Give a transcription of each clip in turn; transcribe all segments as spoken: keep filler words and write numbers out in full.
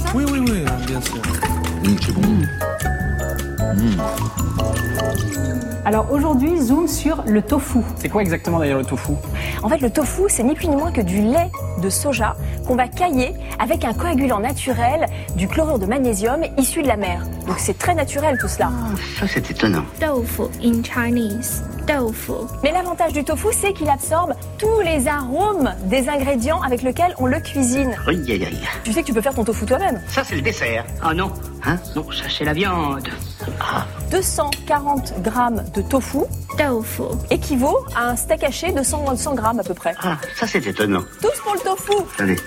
ça ? Oui, oui, oui, bien sûr. Mmh, c'est bon. Mmh. Alors aujourd'hui, zoom sur le tofu. C'est quoi exactement d'ailleurs le tofu ? En fait, le tofu, c'est ni plus ni moins que du lait de soja qu'on va cailler avec un coagulant naturel, du chlorure de magnésium issu de la mer. Donc c'est très naturel tout cela. Oh, ça c'est étonnant. Tofu in Chinese. Tofu. Mais l'avantage du tofu, c'est qu'il absorbe tous les arômes des ingrédients avec lesquels on le cuisine. Aïe, aïe, aïe. Tu sais que tu peux faire ton tofu toi-même. Ça c'est le dessert. Ah non. Hein ? Non, ça c'est la viande. Ah. deux cent quarante grammes de tofu Tofu. équivaut à un steak haché de cent grammes à peu près. Ah, ça c'est étonnant. Tous pour le tofu. Allez.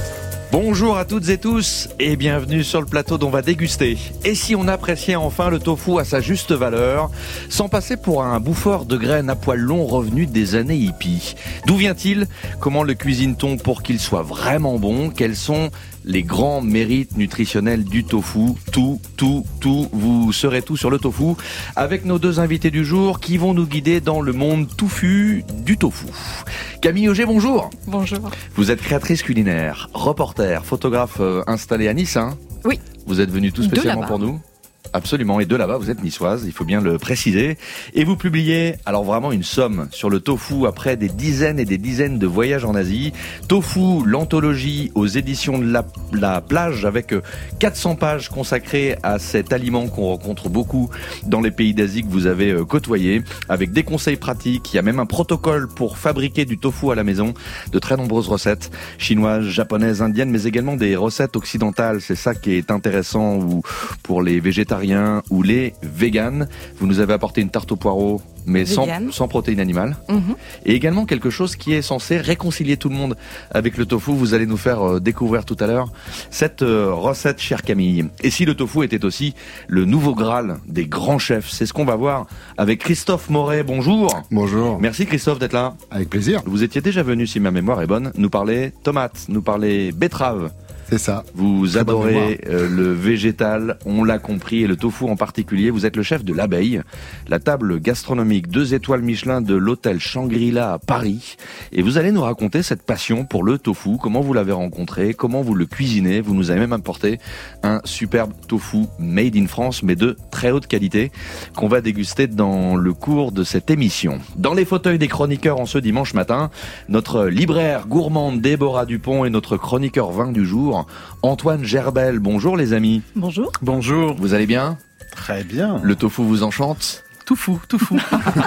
Bonjour à toutes et tous et bienvenue sur le plateau dont on va déguster. Et si on appréciait enfin le tofu à sa juste valeur, sans passer pour un bouffeur de graines à poils longs revenu des années hippies. D'où vient-il ? Comment le cuisine-t-on pour qu'il soit vraiment bon ? Quels sont les grands mérites nutritionnels du tofu? Tout, tout, tout, vous saurez tout sur le tofu avec nos deux invités du jour qui vont nous guider dans le monde touffu du tofu. Camille Auger, bonjour. Bonjour. Vous êtes créatrice culinaire, reporter, photographe euh, installée à Nice, hein ? Oui. Vous êtes venue tout spécialement pour nous ? Absolument, et de là-bas, vous êtes niçoise, il faut bien le préciser. Et vous publiez, alors vraiment une somme sur le tofu après des dizaines et des dizaines de voyages en Asie. Tofu, l'anthologie aux éditions de la, la plage avec quatre cents pages consacrées à cet aliment qu'on rencontre beaucoup dans les pays d'Asie que vous avez côtoyés, avec des conseils pratiques. Il y a même un protocole pour fabriquer du tofu à la maison, de très nombreuses recettes chinoises, japonaises, indiennes, mais également des recettes occidentales. C'est ça qui est intéressant ou pour les végétariens ou les véganes. Vous nous avez apporté une tarte aux poireaux, mais sans, sans protéines animales. Mmh. Et également quelque chose qui est censé réconcilier tout le monde avec le tofu. Vous allez nous faire euh, découvrir tout à l'heure cette euh, recette, chère Camille. Et si le tofu était aussi le nouveau Graal des grands chefs, c'est ce qu'on va voir avec Christophe Moret. Bonjour. Bonjour. Merci Christophe d'être là. Avec plaisir. Vous étiez déjà venu, si ma mémoire est bonne, nous parler tomates, nous parler betteraves. C'est ça. Vous Très adorez euh, le végétal, on l'a compris, et le tofu en particulier. Vous êtes le chef de l'Abeille, la table gastronomique deux étoiles Michelin de l'hôtel Shangri-La à Paris. Et vous allez nous raconter cette passion pour le tofu, comment vous l'avez rencontré, comment vous le cuisinez. Vous nous avez même apporté un superbe tofu made in France, mais de très haute qualité, qu'on va déguster dans le cours de cette émission. Dans les fauteuils des chroniqueurs en ce dimanche matin, notre libraire gourmande Déborah Dupont et notre chroniqueur vin du jour, Antoine Gerbel. Bonjour les amis. Bonjour. Bonjour. Vous allez bien ? Très bien. Le tofu vous enchante ? Tout fou, tout fou.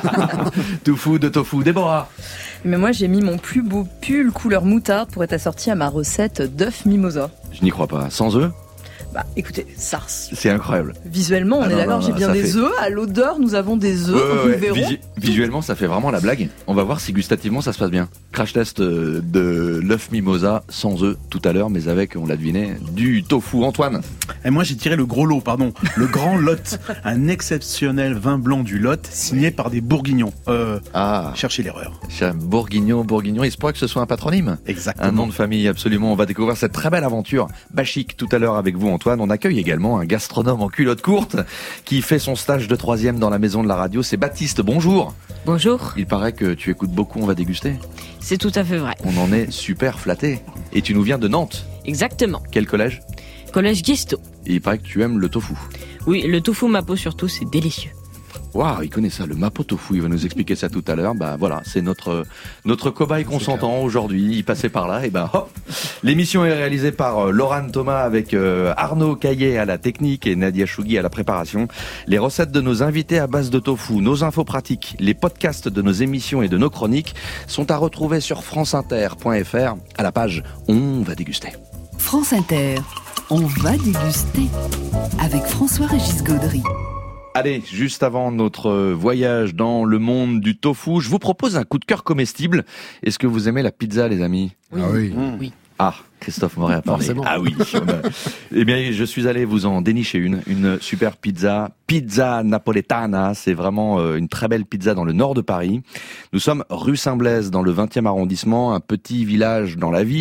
Tout fou de tofu. Déborah ? Mais moi j'ai mis mon plus beau pull couleur moutarde pour être assorti à ma recette d'œufs mimosa. Je n'y crois pas. Sans œufs ? Bah écoutez, ça... C'est incroyable. Visuellement, on ah est non, d'accord, non, j'ai bien des fait... œufs. À l'odeur, nous avons des œufs. Ouais, ouais, nous verrons. Visu- visuellement, ça fait vraiment la blague. On va voir si gustativement ça se passe bien. Crash test de l'œuf mimosa sans œufs tout à l'heure, mais avec, on l'a deviné, du tofu. Antoine ? Et moi, j'ai tiré le gros lot, pardon. Le Grand Lot. Un exceptionnel vin blanc du Lot, signé par des Bourguignons. Euh, ah. Cherchez l'erreur. Bourguignon, Bourguignon. Il se pourrait que ce soit un patronyme. Exactement. Un nom de famille, absolument. On va découvrir cette très belle aventure bachique tout à l'heure avec vous, Antoine. On accueille également un gastronome en culotte courte qui fait son stage de troisième dans la maison de la radio. C'est Baptiste. Bonjour. Bonjour. Il paraît que tu écoutes beaucoup. On va déguster. C'est tout à fait vrai. On en est super flattés. Et tu nous viens de Nantes. Exactement. Quel collège ? Collège Guisto. Et il paraît que tu aimes le tofu. Oui, le tofu mapo surtout, c'est délicieux. Waouh, il connaît ça, le mapo tofu, il va nous expliquer ça tout à l'heure. Bah voilà, c'est notre notre cobaye consentant aujourd'hui. Il passait par là et ben hop. L'émission est réalisée par euh, Laurent Thomas avec euh, Arnaud Caillet à la technique et Nadia Chougui à la préparation. Les recettes de nos invités à base de tofu, nos infos pratiques, les podcasts de nos émissions et de nos chroniques sont à retrouver sur franceinter point f r à la page On va déguster. France Inter, on va déguster avec François-Régis Gaudry. Allez, juste avant notre voyage dans le monde du tofu, je vous propose un coup de cœur comestible. Est-ce que vous aimez la pizza, les amis ? Oui. Ah oui. Mmh. Oui. Ah, Christophe Moret a parlé. Forcément. Ah oui. Eh bien, je suis allé vous en dénicher une, une super pizza, pizza napoletana. C'est vraiment une très belle pizza dans le nord de Paris. Nous sommes rue Saint-Blaise, dans le vingtième arrondissement, un petit village dans la ville.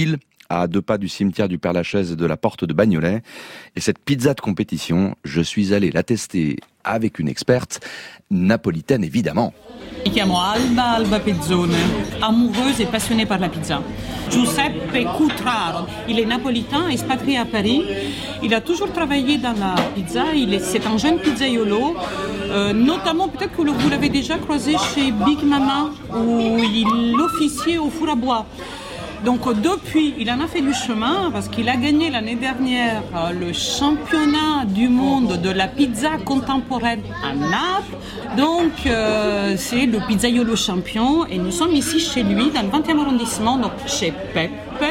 à deux pas du cimetière du Père-Lachaise et de la porte de Bagnolet. Et cette pizza de compétition, je suis allé la tester avec une experte napolitaine, évidemment. Mi chiamo Alba, Alba Pezzone, amoureuse et passionnée par la pizza. Giuseppe Cutraro, il est napolitain, expatrié à Paris. Il a toujours travaillé dans la pizza, il est, c'est un jeune pizzaiolo, euh, notamment peut-être que vous l'avez déjà croisé chez Big Mama, où il officiait au four à bois. Donc depuis, il en a fait du chemin parce qu'il a gagné l'année dernière euh, le championnat du monde de la pizza contemporaine à Naples. Donc euh, c'est le pizzaiolo champion et nous sommes ici chez lui dans le vingtième arrondissement, donc chez Pepe.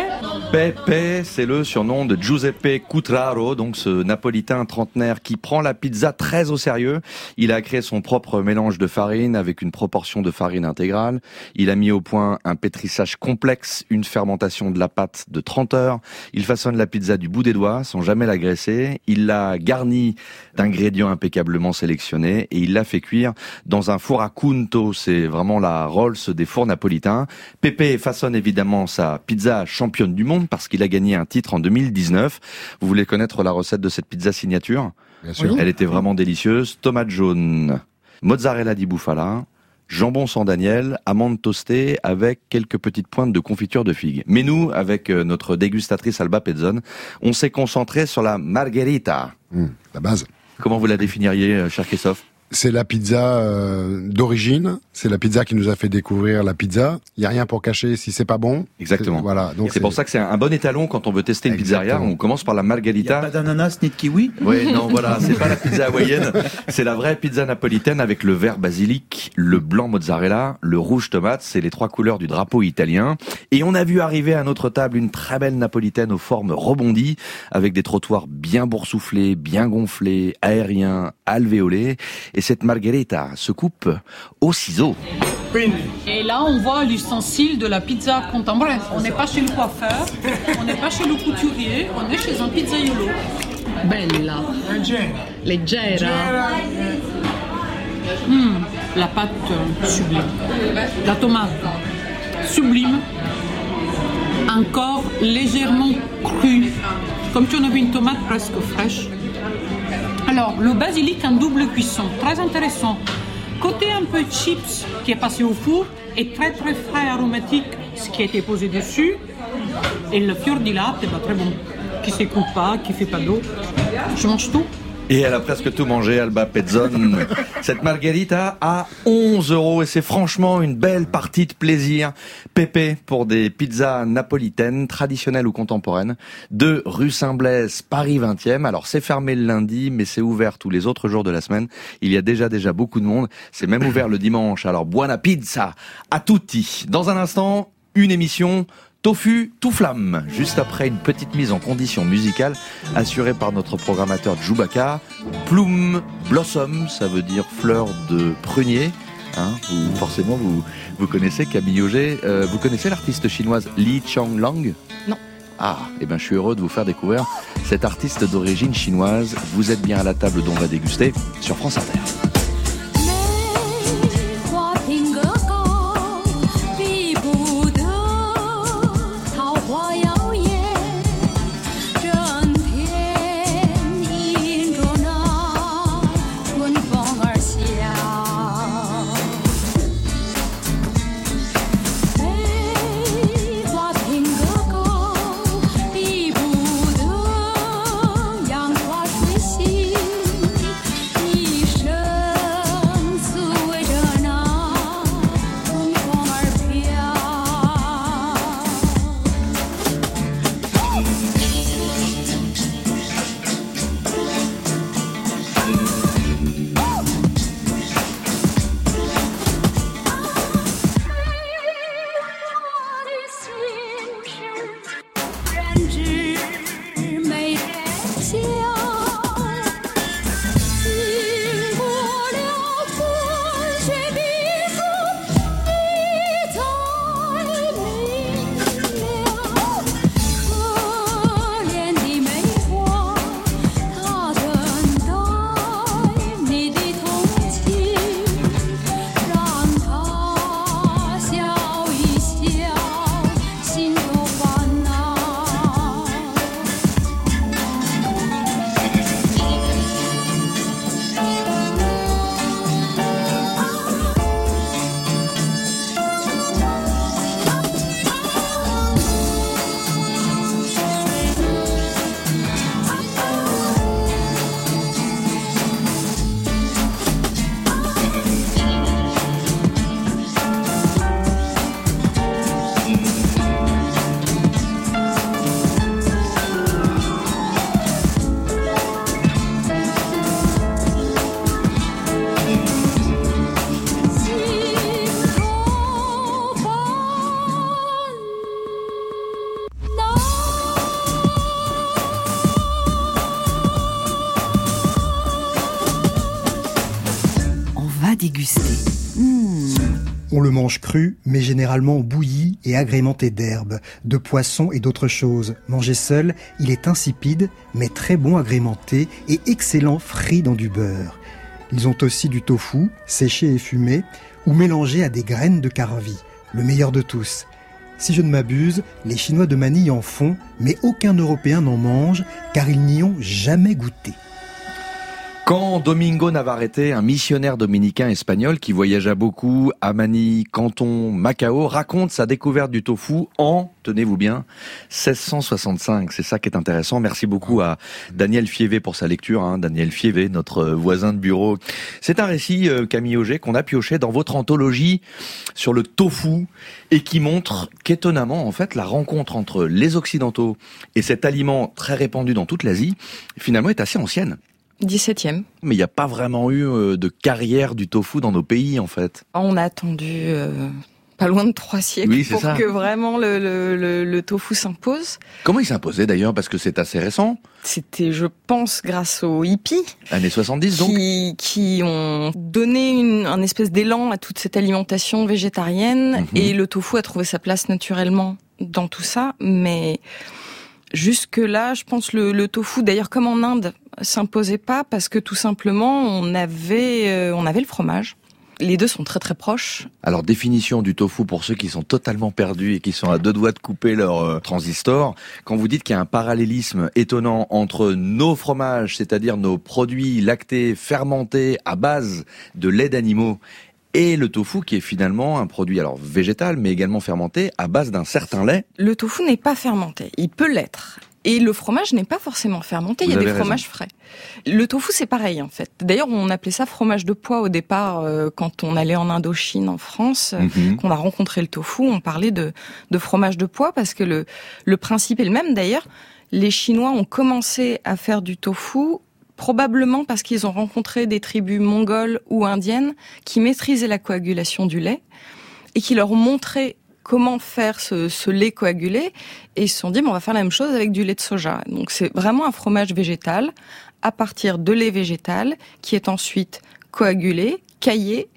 Pepe, c'est le surnom de Giuseppe Cutraro, donc ce napolitain trentenaire qui prend la pizza très au sérieux. Il a créé son propre mélange de farine avec une proportion de farine intégrale. Il a mis au point un pétrissage complexe, une fermentation de la pâte de trente heures. Il façonne la pizza du bout des doigts sans jamais la graisser. Il l'a garnie d'ingrédients impeccablement sélectionnés et il l'a fait cuire dans un four à Cunto. C'est vraiment la Rolls des fours napolitains. Pepe façonne évidemment sa pizza championne du monde parce qu'il a gagné un titre en deux mille dix-neuf. Vous voulez connaître la recette de cette pizza signature ? Bien sûr. Elle était vraiment délicieuse. Tomate jaune, mozzarella di bufala, jambon sans Daniel, amandes toastées avec quelques petites pointes de confiture de figue. Mais nous, avec notre dégustatrice Alba Pezzone, on s'est concentré sur la margherita. Mmh, la base. Comment vous la définiriez, cher Christophe ? C'est la pizza euh, d'origine, c'est la pizza qui nous a fait découvrir la pizza. Il n'y a rien pour cacher si c'est pas bon. Exactement. C'est, voilà, donc et c'est, c'est pour ça que c'est un bon étalon quand on veut tester une Exactement. pizzeria. On commence par la margherita. Il n'y a pas d'ananas ni de kiwi ? Oui, non, voilà, c'est pas la pizza hawaïenne. C'est la vraie pizza napolitaine avec le vert basilic, le blanc mozzarella, le rouge tomate. C'est les trois couleurs du drapeau italien. Et on a vu arriver à notre table une très belle napolitaine aux formes rebondies avec des trottoirs bien boursouflés, bien gonflés, aériens, alvéolés. Et cette margherita se coupe au ciseau. Et là, on voit l'ustensile de la pizza contemporaine. On n'est pas chez le coiffeur, on n'est pas chez le couturier, on est chez un pizzaiolo. Bella. Leggera. Mmh, la pâte sublime. La tomate sublime. Encore légèrement crue. Comme si on avait une tomate presque fraîche. Alors, le basilic en double cuisson, très intéressant. Côté un peu chips qui est passé au four et très très frais aromatique, ce qui a été posé dessus. Et le fior di latte, bah, très bon. Qui ne s'écoute pas, qui ne fait pas d'eau. Je mange tout. Et elle a presque tout mangé, Alba Pezzone. Cette margherita à onze euros et c'est franchement une belle partie de plaisir. Pepe pour des pizzas napolitaines, traditionnelles ou contemporaines. deux rue Saint-Blaise, Paris vingtième. Alors c'est fermé le lundi, mais c'est ouvert tous les autres jours de la semaine. Il y a déjà déjà beaucoup de monde. C'est même ouvert le dimanche. Alors buona pizza a tutti. Dans un instant, une émission Tofu tout flamme, juste après une petite mise en condition musicale assurée par notre programmateur Djoubaka. Plum Blossom, ça veut dire fleur de prunier. Hein, vous, forcément, vous, vous connaissez Camille Auger. Euh, vous connaissez l'artiste chinoise Li Chonglang ? Non. Ah, eh ben, je suis heureux de vous faire découvrir cet artiste d'origine chinoise. Vous êtes bien à la table dont on va déguster sur France Inter. Sure. va déguster. Mmh. On le mange cru, mais généralement bouilli et agrémenté d'herbes, de poissons et d'autres choses. Mangé seul, il est insipide, mais très bon agrémenté et excellent frit dans du beurre. Ils ont aussi du tofu, séché et fumé, ou mélangé à des graines de carvi, le meilleur de tous. Si je ne m'abuse, les Chinois de Manille en font, mais aucun Européen n'en mange, car ils n'y ont jamais goûté. Quand Domingo Navarrete, un missionnaire dominicain espagnol qui voyagea beaucoup à Manille, Canton, Macao, raconte sa découverte du tofu en, tenez-vous bien, seize cent soixante-cinq. C'est ça qui est intéressant. Merci beaucoup à Daniel Fievé pour sa lecture. Hein. Daniel Fievé, notre voisin de bureau. C'est un récit, euh, Camille Auger, qu'on a pioché dans votre anthologie sur le tofu et qui montre qu'étonnamment, en fait, la rencontre entre les Occidentaux et cet aliment très répandu dans toute l'Asie, finalement, est assez ancienne. dix-septième. Mais il n'y a pas vraiment eu euh, de carrière du tofu dans nos pays, en fait. On a attendu euh, pas loin de trois siècles oui, pour ça. que vraiment le, le, le, le tofu s'impose. Comment il s'imposait d'ailleurs? Parce que c'est assez récent. C'était, je pense, grâce aux hippies. Années soixante-dix, donc. Qui, qui ont donné une, un espèce d'élan à toute cette alimentation végétarienne. Mm-hmm. Et le tofu a trouvé sa place naturellement dans tout ça. Mais jusque-là, je pense le, le tofu, d'ailleurs comme en Inde, s'imposait pas parce que tout simplement on avait euh, on avait le fromage. Les deux sont très très proches. Alors définition du tofu pour ceux qui sont totalement perdus et qui sont à deux doigts de couper leur euh, transistor. Quand vous dites qu'il y a un parallélisme étonnant entre nos fromages, c'est-à-dire nos produits lactés fermentés à base de lait d'animaux, et le tofu qui est finalement un produit alors végétal mais également fermenté à base d'un certain lait. Le tofu n'est pas fermenté, il peut l'être. Et le fromage n'est pas forcément fermenté, vous il y a des raison. Fromages frais. Le tofu, c'est pareil, en fait. D'ailleurs, on appelait ça fromage de pois au départ, euh, quand on allait en Indochine, en France, mm-hmm. qu'on a rencontré le tofu, on parlait de, de fromage de pois, parce que le, le principe est le même. D'ailleurs, les Chinois ont commencé à faire du tofu, probablement parce qu'ils ont rencontré des tribus mongoles ou indiennes qui maîtrisaient la coagulation du lait, et qui leur ont montré comment faire ce, ce lait coagulé, et ils se sont dit, bon, on va faire la même chose avec du lait de soja. Donc c'est vraiment un fromage végétal à partir de lait végétal qui est ensuite coagulé, caillé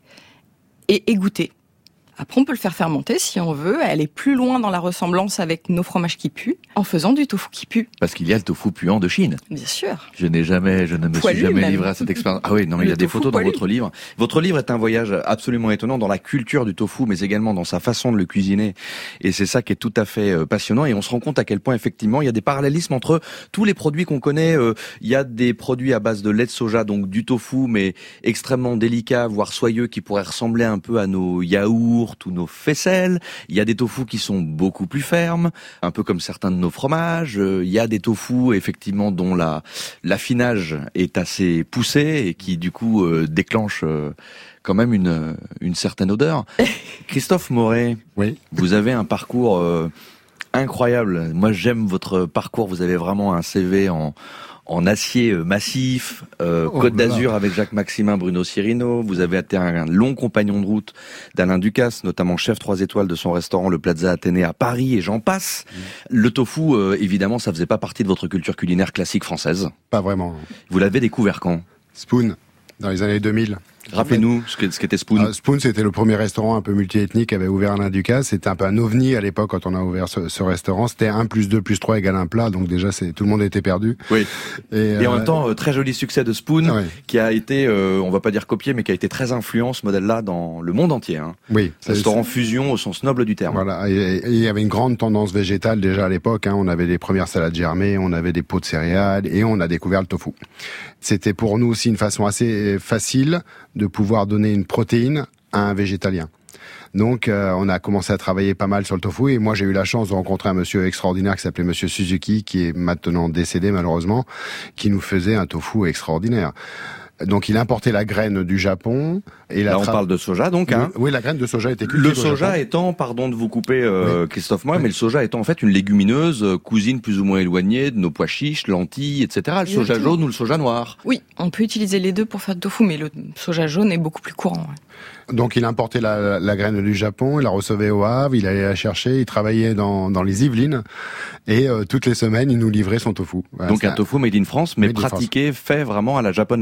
et égoutté. Après, on peut le faire fermenter si on veut, aller plus loin dans la ressemblance avec nos fromages qui puent, en faisant du tofu qui pue. Parce qu'il y a le tofu puant de Chine. Bien sûr. Je n'ai jamais, je ne me Poilu, suis jamais même. livré à cette expérience. Ah oui, non, mais il y a des photos poilu. dans votre livre. Votre livre est un voyage absolument étonnant dans la culture du tofu, mais également dans sa façon de le cuisiner. Et c'est ça qui est tout à fait passionnant. Et on se rend compte à quel point, effectivement, il y a des parallélismes entre tous les produits qu'on connaît. Il y a des produits à base de lait de soja, donc du tofu, mais extrêmement délicats, voire soyeux, qui pourraient ressembler un peu à nos yaourts ou nos faisselles. Il y a des tofu qui sont beaucoup plus fermes, un peu comme certains de nos fromages. Il y a des tofu, effectivement, dont la l'affinage est assez poussé et qui, du coup, euh, déclenche euh, quand même une, une certaine odeur. Christophe Moret, oui. Vous avez un parcours euh, incroyable. Moi, j'aime votre parcours. Vous avez vraiment un C V en... en acier massif, euh, oh, Côte d'Azur avec Jacques-Maximin, Bruno Cirino. Vous avez été un long compagnon de route d'Alain Ducasse, notamment chef trois étoiles de son restaurant Le Plaza Athénée à Paris, et j'en passe. Mmh. Le tofu, euh, évidemment, ça faisait pas partie de votre culture culinaire classique française. Pas vraiment. Vous l'avez découvert quand? Spoon, dans les années deux mille. Rappelez-nous ce qu'était Spoon. Euh, Spoon, c'était le premier restaurant un peu multiethnique qui avait ouvert Alain Ducasse. C'était un peu un ovni à l'époque quand on a ouvert ce, ce restaurant. C'était un plus deux plus trois égale un plat. Donc déjà, c'est, tout le monde était perdu. Oui. Et, et euh, en même temps, euh, très joli succès de Spoon, ouais. qui a été, euh, on va pas dire copié, mais qui a été très influent, ce modèle-là, dans le monde entier. Hein. Oui. Restaurant fusion au sens noble du terme. Voilà. Et il y avait une grande tendance végétale déjà à l'époque. Hein. On avait des premières salades germées, on avait des pots de céréales et on a découvert le tofu. C'était pour nous aussi une façon assez facile de pouvoir donner une protéine à un végétalien. Donc, euh, on a commencé à travailler pas mal sur le tofu et moi, j'ai eu la chance de rencontrer un monsieur extraordinaire qui s'appelait monsieur Suzuki, qui est maintenant décédé malheureusement, qui nous faisait un tofu extraordinaire. Donc, il importait la graine du Japon. Et Là, la on tra... parle de soja, donc. Hein. Oui, la graine de soja était cultivée Le soja étant, pardon de vous couper, euh, oui. Christophe Moret, oui. mais le soja étant en fait une légumineuse, euh, cousine plus ou moins éloignée de nos pois chiches, lentilles, et cetera. Le soja jaune ou le soja noir. Oui, on peut utiliser les deux pour faire du tofu, mais le soja jaune est beaucoup plus courant. Ouais. Donc, il importait la, la graine du Japon, il la recevait au Havre, il allait la chercher, il travaillait dans, dans les Yvelines, et euh, toutes les semaines, il nous livrait son tofu. Voilà, donc un tofu made in France, mais pratiqué, fait vraiment à la japonaise.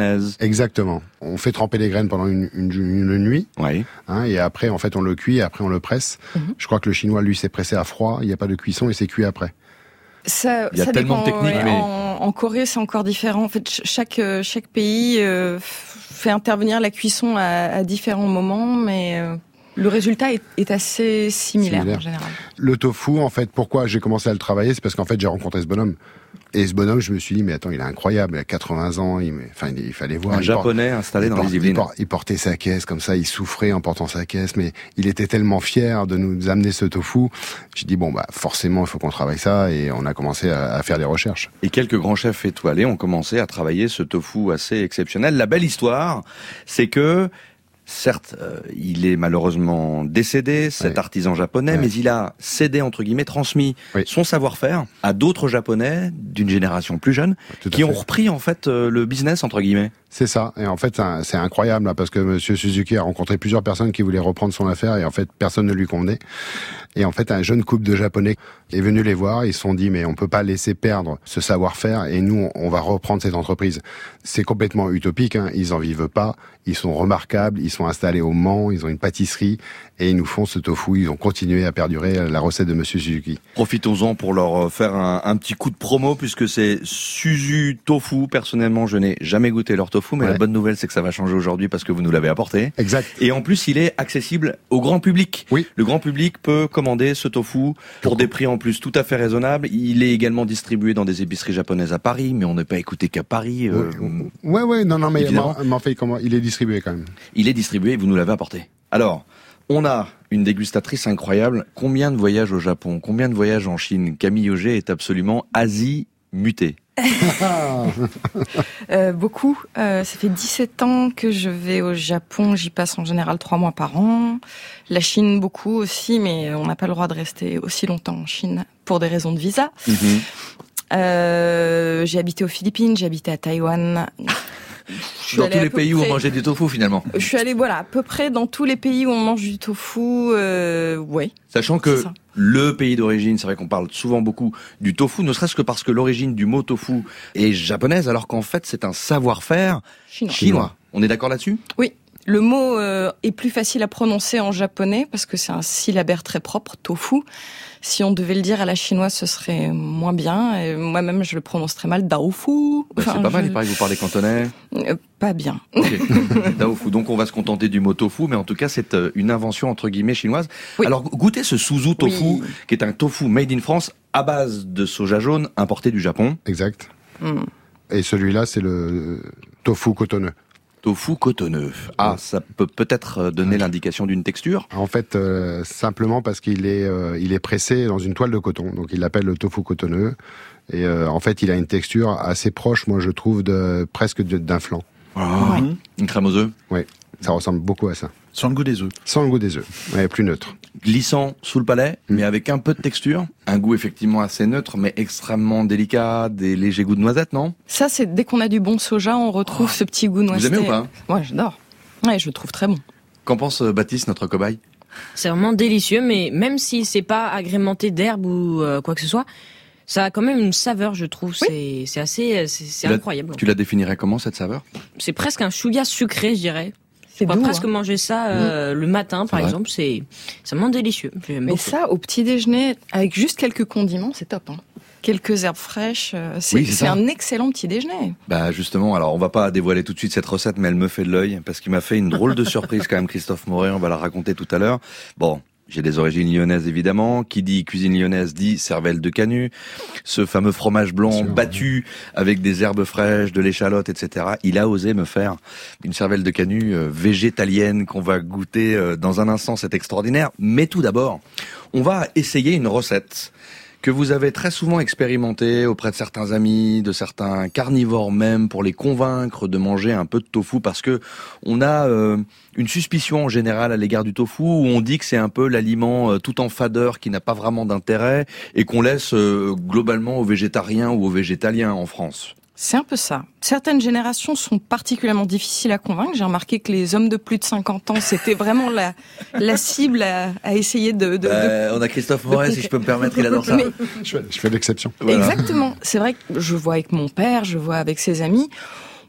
Exactement. On fait tremper les graines pendant une, une, une nuit. Oui. Hein, et après, en fait, on le cuit et après on le presse. Mm-hmm. Je crois que le chinois, lui, s'est pressé à froid. Il n'y a pas de cuisson et c'est cuit après. Ça, il y a ça tellement dépend, de techniques, ouais, mais... en, en Corée, c'est encore différent. En fait, chaque, chaque pays euh, fait intervenir la cuisson à, à différents moments, mais... Euh... Le résultat est, est assez similaire, similaire en général. Le tofu, en fait, pourquoi j'ai commencé à le travailler, c'est parce qu'en fait, j'ai rencontré ce bonhomme. Et ce bonhomme, je me suis dit, mais attends, il est incroyable, il a quatre-vingts ans, il, enfin, il fallait voir. Un japonais porte, installé dans porte, les Yvelines. Il, porte, il portait sa caisse comme ça, il souffrait en portant sa caisse, mais il était tellement fier de nous amener ce tofu. J'ai dit, bon, bah, forcément, il faut qu'on travaille ça, et on a commencé à, à faire des recherches. Et quelques grands chefs étoilés ont commencé à travailler ce tofu assez exceptionnel. La belle histoire, c'est que certes, euh, il est malheureusement décédé, cet oui. artisan japonais, oui. mais il a cédé, entre guillemets, transmis oui. son savoir-faire à d'autres Japonais d'une génération plus jeune, Tout qui ont fait. repris, en fait, euh, le business, entre guillemets. C'est ça. Et en fait, c'est incroyable, là, parce que Monsieur Suzuki a rencontré plusieurs personnes qui voulaient reprendre son affaire, et en fait, personne ne lui convenait. Et en fait, un jeune couple de Japonais est venu les voir, ils se sont dit, mais on peut pas laisser perdre ce savoir-faire, et nous, on va reprendre cette entreprise. C'est complètement utopique, hein. Ils en vivent pas, ils sont remarquables, ils sont installés au Mans, ils ont une pâtisserie, et ils nous font ce tofu, ils ont continué à perdurer la recette de Monsieur Suzuki. Profitons-en pour leur faire un, un petit coup de promo, puisque c'est Suzu Tofu. Personnellement, je n'ai jamais goûté leur tofu, mais ouais. la bonne nouvelle, c'est que ça va changer aujourd'hui parce que vous nous l'avez apporté. Exact. Et en plus, il est accessible au grand public. Oui. Le grand public peut commander ce tofu pour des prix en plus tout à fait raisonnables. Il est également distribué dans des épiceries japonaises à Paris, mais on n'est pas écouté qu'à Paris. Euh, ouais, ouais, non, non, mais en fait, comment il est distribué quand même. Il est distribué, vous nous l'avez apporté. Alors, on a une dégustatrice incroyable. Combien de voyages au Japon, combien de voyages en Chine? Camille Auger est absolument Asie-mutée. euh, beaucoup. Euh, ça fait dix-sept ans que je vais au Japon. J'y passe en général trois mois par an. La Chine, beaucoup aussi, mais on n'a pas le droit de rester aussi longtemps en Chine pour des raisons de visa. Mm-hmm. Euh, j'ai habité aux Philippines, j'ai habité à Taïwan. Dans tous les pays près... où on mangeait du tofu, finalement. Je suis allée, voilà, à peu près dans tous les pays où on mange du tofu, euh, ouais. Sachant que le pays d'origine, c'est vrai qu'on parle souvent beaucoup du tofu, ne serait-ce que parce que l'origine du mot tofu est japonaise, alors qu'en fait, c'est un savoir-faire chinois. chinois. On est d'accord là-dessus? Oui. Le mot euh, est plus facile à prononcer en japonais parce que c'est un syllabaire très propre, tofu. Si on devait le dire à la chinoise, ce serait moins bien. Et moi-même, je le prononce très mal, daofu. Bah, enfin, c'est pas je... mal, il paraît que vous parlez cantonais. Euh, pas bien. Okay. Daofu. Donc on va se contenter du mot tofu, mais en tout cas, c'est une invention entre guillemets chinoise. Oui. Alors goûtez ce Suzu tofu, oui. qui est un tofu made in France à base de soja jaune importé du Japon. Exact. Mm. Et celui-là, c'est le tofu cotonneux. Tofu cotonneux. Ah, ça peut peut-être donner l'indication d'une texture. En fait, euh, simplement parce qu'il est, euh, il est pressé dans une toile de coton, donc il l'appelle le tofu cotonneux. Et euh, en fait, il a une texture assez proche, moi je trouve, de presque d'un flan. Oh, ouais. Une crème aux œufs. Oui, ça ressemble beaucoup à ça. Sans le goût des œufs. Sans le goût des œufs, ouais, plus neutre. Glissant sous le palais, mmh. mais avec un peu de texture. Un goût effectivement assez neutre, mais extrêmement délicat, des légers goûts de noisette, non? Ça, c'est dès qu'on a du bon soja, on retrouve oh. ce petit goût noisetté. Vous aimez ou pas? Ouais, j'adore. Ouais, je le trouve très bon. Qu'en pense Baptiste, notre cobaye? C'est vraiment délicieux, mais même si c'est pas agrémenté d'herbe ou euh, quoi que ce soit, ça a quand même une saveur, je trouve. Oui. C'est assez, c'est incroyable. Tu la définirais comment, cette saveur? C'est presque un chouïa sucré, je dirais. C'est doux, hein. presque manger ça euh, mmh. le matin, par exemple, c'est c'est vraiment délicieux. Mais beaucoup. Ça, au petit déjeuner, avec juste quelques condiments, c'est top. Hein. Quelques herbes fraîches, c'est oui, un excellent petit déjeuner. Bah justement, alors on va pas dévoiler tout de suite cette recette, mais elle me fait de l'œil parce qu'il m'a fait une drôle de surprise quand même, Christophe Moret. On va la raconter tout à l'heure. Bon. J'ai des origines lyonnaises, évidemment. Qui dit cuisine lyonnaise dit cervelle de canut. Ce fameux fromage blanc sûr, battu oui. avec des herbes fraîches, de l'échalote, et cetera. Il a osé me faire une cervelle de canut euh, végétalienne qu'on va goûter euh, dans un instant. C'est extraordinaire. Mais tout d'abord, on va essayer une recette que vous avez très souvent expérimenté auprès de certains amis, de certains carnivores même, pour les convaincre de manger un peu de tofu, parce que on a euh, une suspicion en général à l'égard du tofu, où on dit que c'est un peu l'aliment euh, tout en fadeur qui n'a pas vraiment d'intérêt, et qu'on laisse euh, globalement aux végétariens ou aux végétaliens en France. C'est un peu ça. Certaines générations sont particulièrement difficiles à convaincre. J'ai remarqué que les hommes de plus de cinquante ans, c'était vraiment la, la cible à, à essayer de... de, euh, de on a Christophe Moret, si je peux me permettre, il adore ça. Mais, je fais, je fais l'exception. Voilà. Exactement. C'est vrai que je vois avec mon père, je vois avec ses amis.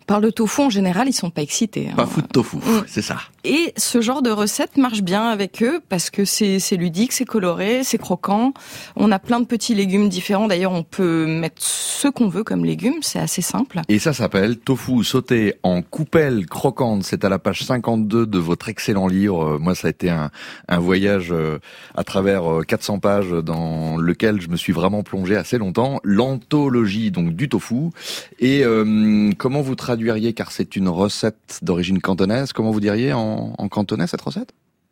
Par le tofu, en général, ils sont pas excités. Hein. Pas fou de tofu, mmh. c'est ça. Et ce genre de recette marche bien avec eux parce que c'est, c'est ludique, c'est coloré, c'est croquant. On a plein de petits légumes différents. D'ailleurs, on peut mettre ce qu'on veut comme légumes. C'est assez simple. Et ça s'appelle tofu sauté en coupelle croquante. C'est à la page cinquante-deux de votre excellent livre. Moi, ça a été un, un voyage à travers quatre cents pages dans lequel je me suis vraiment plongé assez longtemps. L'anthologie donc du tofu. Et euh, comment vous traduiriez, car c'est une recette d'origine cantonaise, comment vous diriez en, en cantonais cette recette?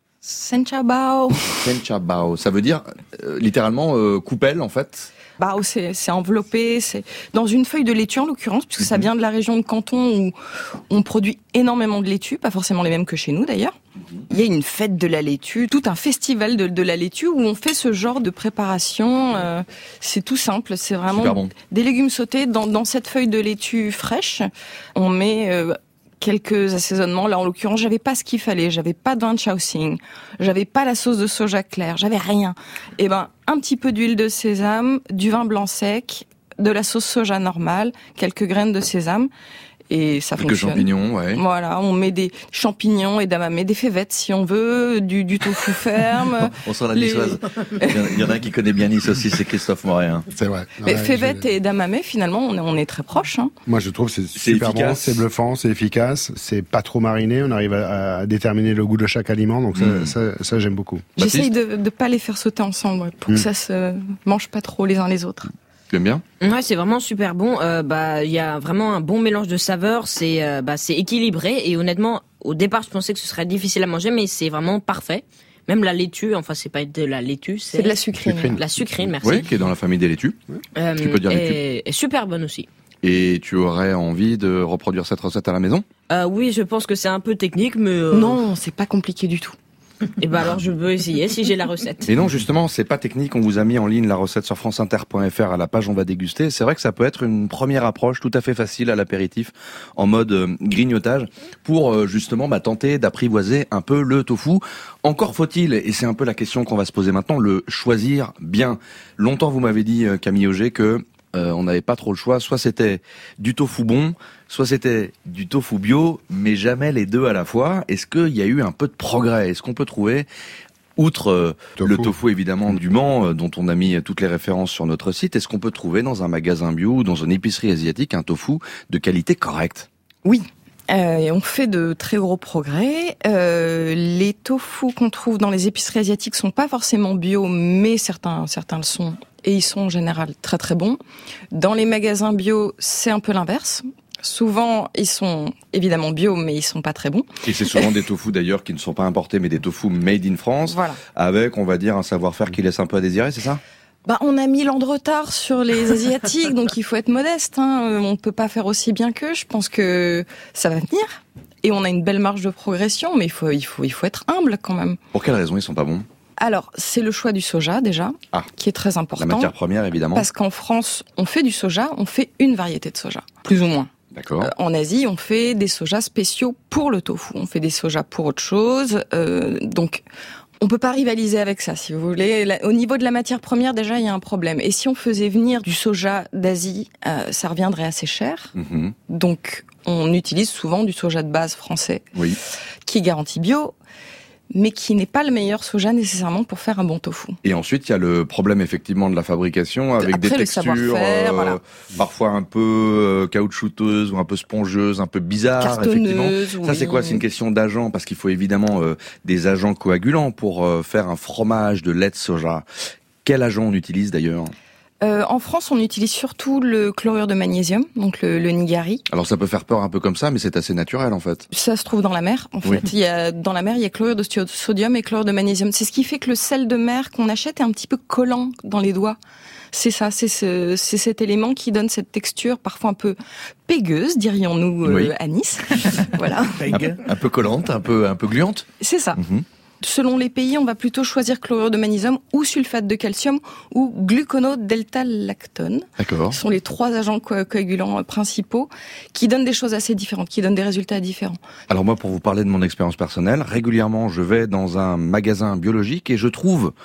Sencha-bao. Sencha-bao, ça veut dire euh, littéralement euh, coupelle en fait. Bao, c'est, c'est enveloppé, c'est dans une feuille de laitue en l'occurrence, puisque mm-hmm. ça vient de la région de Canton où on produit énormément de laitue, pas forcément les mêmes que chez nous d'ailleurs. Mm-hmm. Il y a une fête de la laitue, tout un festival de, de la laitue où on fait ce genre de préparation. Euh, c'est tout simple, c'est vraiment bon. Des légumes sautés dans, dans cette feuille de laitue fraîche. On met euh, quelques assaisonnements. Là, en l'occurrence, j'avais pas ce qu'il fallait. J'avais pas de vin de Shaoxing. J'avais pas la sauce de soja claire. J'avais rien. Et ben, un petit peu d'huile de sésame, du vin blanc sec, de la sauce soja normale, quelques graines de sésame. Et ça quelques fonctionne. champignons, ouais. Voilà, on met des champignons et d'amamé, des févettes si on veut, du, du tofu ferme. On sent la niçoise. Les... Il y en a un qui connaît bien Nice aussi, c'est Christophe Moret. Hein. C'est vrai. Mais ouais, févettes je... et d'amamé, finalement, on est, on est très proches. Hein. Moi, je trouve que c'est, c'est super efficace. Bon, c'est bluffant, c'est efficace, c'est pas trop mariné, on arrive à, à déterminer le goût de chaque aliment, donc ça, mmh. ça, ça j'aime beaucoup. J'essaye de ne pas les faire sauter ensemble pour mmh. que ça se mange pas trop les uns les autres. Tu aimes bien? Ouais, c'est vraiment super bon. Euh, bah, il y a vraiment un bon mélange de saveurs. C'est, euh, bah, c'est équilibré. Et honnêtement, au départ, je pensais que ce serait difficile à manger, mais c'est vraiment parfait. Même la laitue, enfin, c'est pas de la laitue, c'est, c'est de la sucrine. sucrine. La sucrine, merci. Oui, qui est dans la famille des laitues. Euh, tu peux dire laitue. Et, et super bonne aussi. Et tu aurais envie de reproduire cette recette à la maison? Euh, oui, je pense que c'est un peu technique, mais euh... non, c'est pas compliqué du tout. Et ben alors je peux essayer si j'ai la recette. Et non, justement, c'est pas technique. On vous a mis en ligne la recette sur franceinter point f r à la page On va déguster. C'est vrai que ça peut être une première approche tout à fait facile à l'apéritif, en mode euh, grignotage, pour euh, justement bah, tenter d'apprivoiser un peu le tofu. Encore faut-il, et c'est un peu la question qu'on va se poser maintenant, le choisir bien. Longtemps, vous m'avez dit, euh, Camille Auger, que Euh, on n'avait pas trop le choix, soit c'était du tofu bon, soit c'était du tofu bio, mais jamais les deux à la fois. Est-ce qu'il y a eu un peu de progrès? Est-ce qu'on peut trouver, outre euh, tofu. le tofu évidemment du Mans, euh, dont on a mis toutes les références sur notre site, est-ce qu'on peut trouver dans un magasin bio ou dans une épicerie asiatique un tofu de qualité correcte? Oui. Euh, et on fait de très gros progrès. Euh, les tofu qu'on trouve dans les épiceries asiatiques sont pas forcément bio, mais certains certains le sont. Et ils sont en général très très bons. Dans les magasins bio, c'est un peu l'inverse. Souvent, ils sont évidemment bio, mais ils sont pas très bons. Et c'est souvent des tofu d'ailleurs qui ne sont pas importés, mais des tofu made in France, voilà. Avec, on va dire, un savoir-faire qui laisse un peu à désirer, c'est ça? Bah, on a mille ans de retard sur les Asiatiques, donc il faut être modeste. Hein. On peut pas faire aussi bien qu'eux. Je pense que ça va venir. Et on a une belle marge de progression, mais il faut, il faut, il faut être humble quand même. Pour quelles raisons ils sont pas bons? Alors, c'est le choix du soja déjà, ah, qui est très important. La matière première, évidemment. Parce qu'en France, on fait du soja, on fait une variété de soja, plus ou moins. D'accord. Euh, en Asie, on fait des sojas spéciaux pour le tofu. On fait des sojas pour autre chose. Euh, donc, on peut pas rivaliser avec ça, si vous voulez. Là, au niveau de la matière première, déjà, il y a un problème. Et si on faisait venir du soja d'Asie, euh, ça reviendrait assez cher. Mm-hmm. Donc, on utilise souvent du soja de base français, oui, qui est garanti bio, mais qui n'est pas le meilleur soja nécessairement pour faire un bon tofu. Et ensuite, il y a le problème effectivement de la fabrication avec Après, des textures euh, voilà. parfois un peu euh, caoutchouteuses ou un peu spongeuses, un peu bizarres. Effectivement. Oui. Ça, c'est quoi? C'est une question d'agents, parce qu'il faut évidemment euh, des agents coagulants pour euh, faire un fromage de lait de soja. Quel agent on utilise d'ailleurs? Euh, en France, on utilise surtout le chlorure de magnésium, donc le, le nigari. Alors ça peut faire peur un peu comme ça, mais c'est assez naturel en fait. Ça se trouve dans la mer, en oui. fait. Il y a, dans la mer, il y a chlorure de sodium et chlorure de magnésium. C'est ce qui fait que le sel de mer qu'on achète est un petit peu collant dans les doigts. C'est ça, c'est, ce, c'est cet élément qui donne cette texture parfois un peu pégueuse, dirions-nous, euh, oui. à Nice. Voilà. un, un peu collante, un peu, un peu gluante. C'est ça. Mm-hmm. Selon les pays, on va plutôt choisir chlorure de magnésium ou sulfate de calcium ou glucono-delta-lactone. D'accord. Ce sont les trois agents co- coagulants principaux qui donnent des choses assez différentes, qui donnent des résultats différents. Alors moi, pour vous parler de mon expérience personnelle, régulièrement, je vais dans un magasin biologique et je trouve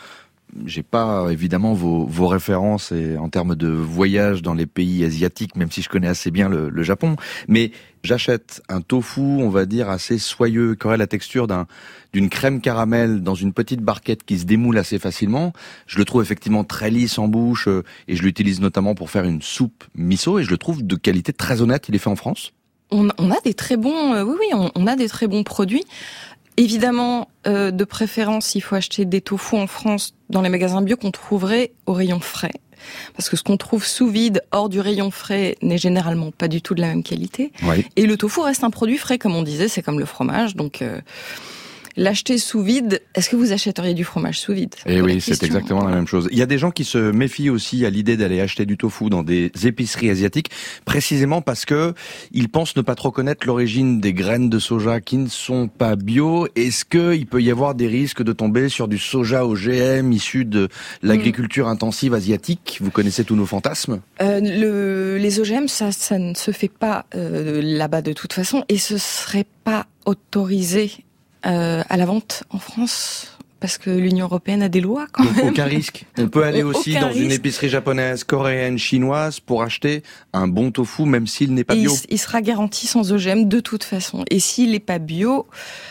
j'ai pas évidemment vos, vos références et, en termes de voyage dans les pays asiatiques, même si je connais assez bien le, le Japon, mais j'achète un tofu, on va dire, assez soyeux, qui aurait la texture d'un, d'une crème caramel dans une petite barquette qui se démoule assez facilement. Je le trouve effectivement très lisse en bouche euh, et je l'utilise notamment pour faire une soupe miso et je le trouve de qualité très honnête. Il est fait en France. On, on a des très bons, euh, oui, oui, on, on a des très bons produits. Évidemment, euh, de préférence, il faut acheter des tofu en France dans les magasins bio qu'on trouverait au rayon frais. Parce que ce qu'on trouve sous vide, hors du rayon frais, n'est généralement pas du tout de la même qualité. Oui. Et le tofu reste un produit frais, comme on disait, c'est comme le fromage. Donc, euh, l'acheter sous vide, est-ce que vous achèteriez du fromage sous vide? Eh oui, c'est exactement la même chose. Il y a des gens qui se méfient aussi à l'idée d'aller acheter du tofu dans des épiceries asiatiques, précisément parce que ils pensent ne pas trop connaître l'origine des graines de soja qui ne sont pas bio. Est-ce qu'il peut y avoir des risques de tomber sur du soja O G M issu de l'agriculture mmh. intensive asiatique? Vous connaissez tous nos fantasmes. euh, le, Les O G M, ça, ça ne se fait pas euh, là-bas de toute façon, et ce serait pas autorisé Euh, à la vente en France, parce que l'Union européenne a des lois quand Donc, même. aucun risque. On peut aller aussi aucun dans risque. une épicerie japonaise, coréenne, chinoise pour acheter un bon tofu, même s'il n'est pas bio. Il, il sera garanti sans O G M de toute façon. Et s'il n'est pas bio,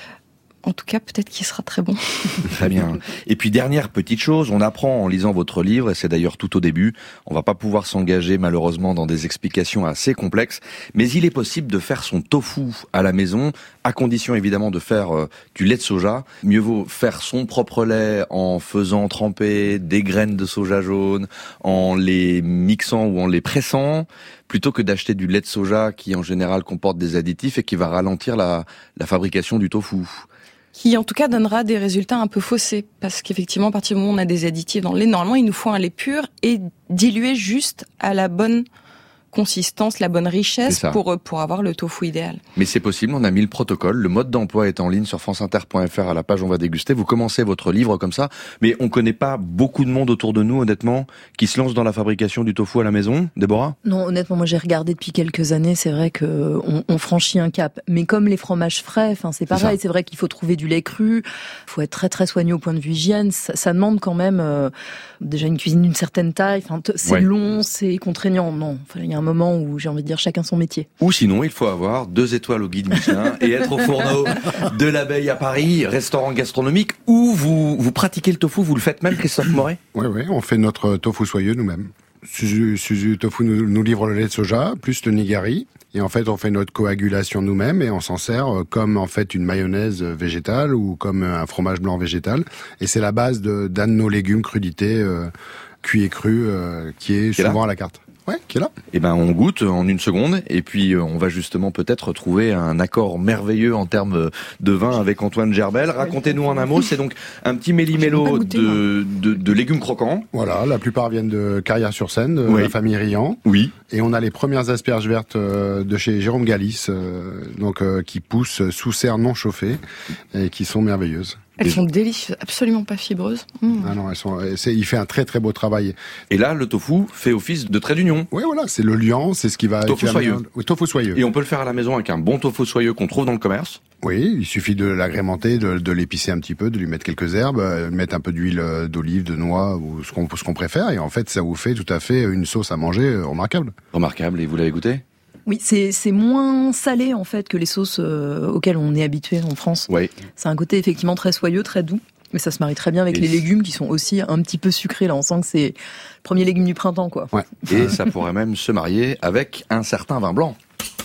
en tout cas, peut-être qu'il sera très bon. Très bien. Et puis, dernière petite chose, on apprend en lisant votre livre, et c'est d'ailleurs tout au début, on va pas pouvoir s'engager malheureusement dans des explications assez complexes, mais il est possible de faire son tofu à la maison, à condition évidemment de faire euh, du lait de soja. Mieux vaut faire son propre lait en faisant tremper des graines de soja jaune, en les mixant ou en les pressant, plutôt que d'acheter du lait de soja qui en général comporte des additifs et qui va ralentir la, la fabrication du tofu. Qui en tout cas donnera des résultats un peu faussés, parce qu'effectivement à partir du moment où on a des additifs dans le lait, normalement il nous faut un lait pur et dilué juste à la bonne consistance, la bonne richesse pour pour avoir le tofu idéal. Mais c'est possible, on a mis le protocole, le mode d'emploi est en ligne sur franceinter point f r à la page On va déguster. Vous commencez votre livre comme ça, mais on connaît pas beaucoup de monde autour de nous, honnêtement, qui se lance dans la fabrication du tofu à la maison. Déborah? Non, honnêtement, moi j'ai regardé depuis quelques années, c'est vrai que on, on franchit un cap. Mais comme les fromages frais, enfin c'est pareil, c'est, c'est vrai qu'il faut trouver du lait cru, faut être très très soigneux au point de vue hygiène. Ça, ça demande quand même euh, déjà une cuisine d'une certaine taille. Enfin, t- c'est ouais. long, c'est contraignant. Non, enfin, il y a un moment où j'ai envie de dire chacun son métier. Ou sinon, il faut avoir deux étoiles au guide Michelin et être au fourneau de l'Abeille à Paris, restaurant gastronomique, où vous, vous pratiquez le tofu, vous le faites même, Christophe Moret? Oui, oui, on fait notre tofu soyeux nous-mêmes. Suzu, Suzu Tofu nous, nous livre le lait de soja, plus le nigari. Et en fait, on fait notre coagulation nous-mêmes et on s'en sert comme en fait une mayonnaise végétale ou comme un fromage blanc végétal. Et c'est la base de, d'un de nos légumes crudités, euh, cuits et crus, euh, qui est qui souvent est à la carte. Ouais, qui est là. Eh ben, on goûte en une seconde, et puis on va justement peut-être trouver un accord merveilleux en termes de vin avec Antoine Gerbel. Racontez-nous en un mot, c'est donc un petit méli-mélo de, de, de légumes croquants. Voilà, la plupart viennent de Carrière-sur-Seine, de oui. la famille Riant. Oui. Et on a les premières asperges vertes de chez Jérôme Galis, donc qui poussent sous serre non chauffée et qui sont merveilleuses. Elles sont délicieuses, absolument pas fibreuses. Mmh. Ah non, elles sont. C'est, il fait un très très beau travail. Et là, le tofu fait office de trait d'union. Oui, voilà, c'est le liant, c'est ce qui va. Tofu qui va soyeux. Mettre... Oui, tofu soyeux. Et on peut le faire à la maison avec un bon tofu soyeux qu'on trouve dans le commerce. Oui, il suffit de l'agrémenter, de, de l'épicer un petit peu, de lui mettre quelques herbes, euh, mettre un peu d'huile d'olive, de noix ou ce qu'on ce qu'on préfère, et en fait, ça vous fait tout à fait une sauce à manger remarquable. Remarquable. Et vous l'avez goûté? Oui, c'est, c'est moins salé en fait que les sauces euh, auxquelles on est habitué en France. Oui. C'est un côté effectivement très soyeux, très doux. Mais ça se marie très bien avec et les légumes qui sont aussi un petit peu sucrés. Là, on sent que c'est le premier légume du printemps, quoi. Ouais. Et ça pourrait même se marier avec un certain vin blanc.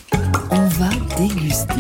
On va déguster.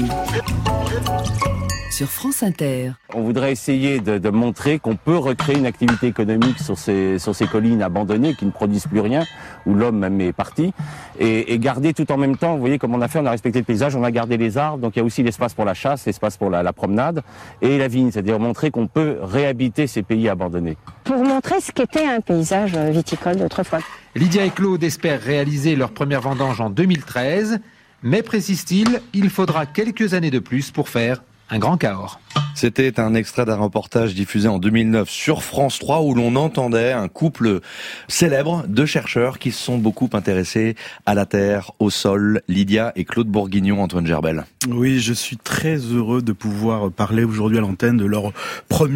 Sur France Inter. On voudrait essayer de, de montrer qu'on peut recréer une activité économique sur ces, sur ces collines abandonnées qui ne produisent plus rien, où l'homme même est parti, et, et garder tout en même temps, vous voyez comme on a fait, on a respecté le paysage, on a gardé les arbres, donc il y a aussi l'espace pour la chasse, l'espace pour la, la promenade, et la vigne, c'est-à-dire montrer qu'on peut réhabiter ces pays abandonnés. Pour montrer ce qu'était un paysage viticole d'autrefois. Lydia et Claude espèrent réaliser leur première vendange en deux mille treize, mais précise-t-il, il faudra quelques années de plus pour faire un grand Cahors. C'était un extrait d'un reportage diffusé en deux mille neuf sur France trois où l'on entendait un couple célèbre de chercheurs qui se sont beaucoup intéressés à la terre, au sol, Lydia et Claude Bourguignon, Antoine Gerbel. Oui, je suis très heureux de pouvoir parler aujourd'hui à l'antenne de leur premier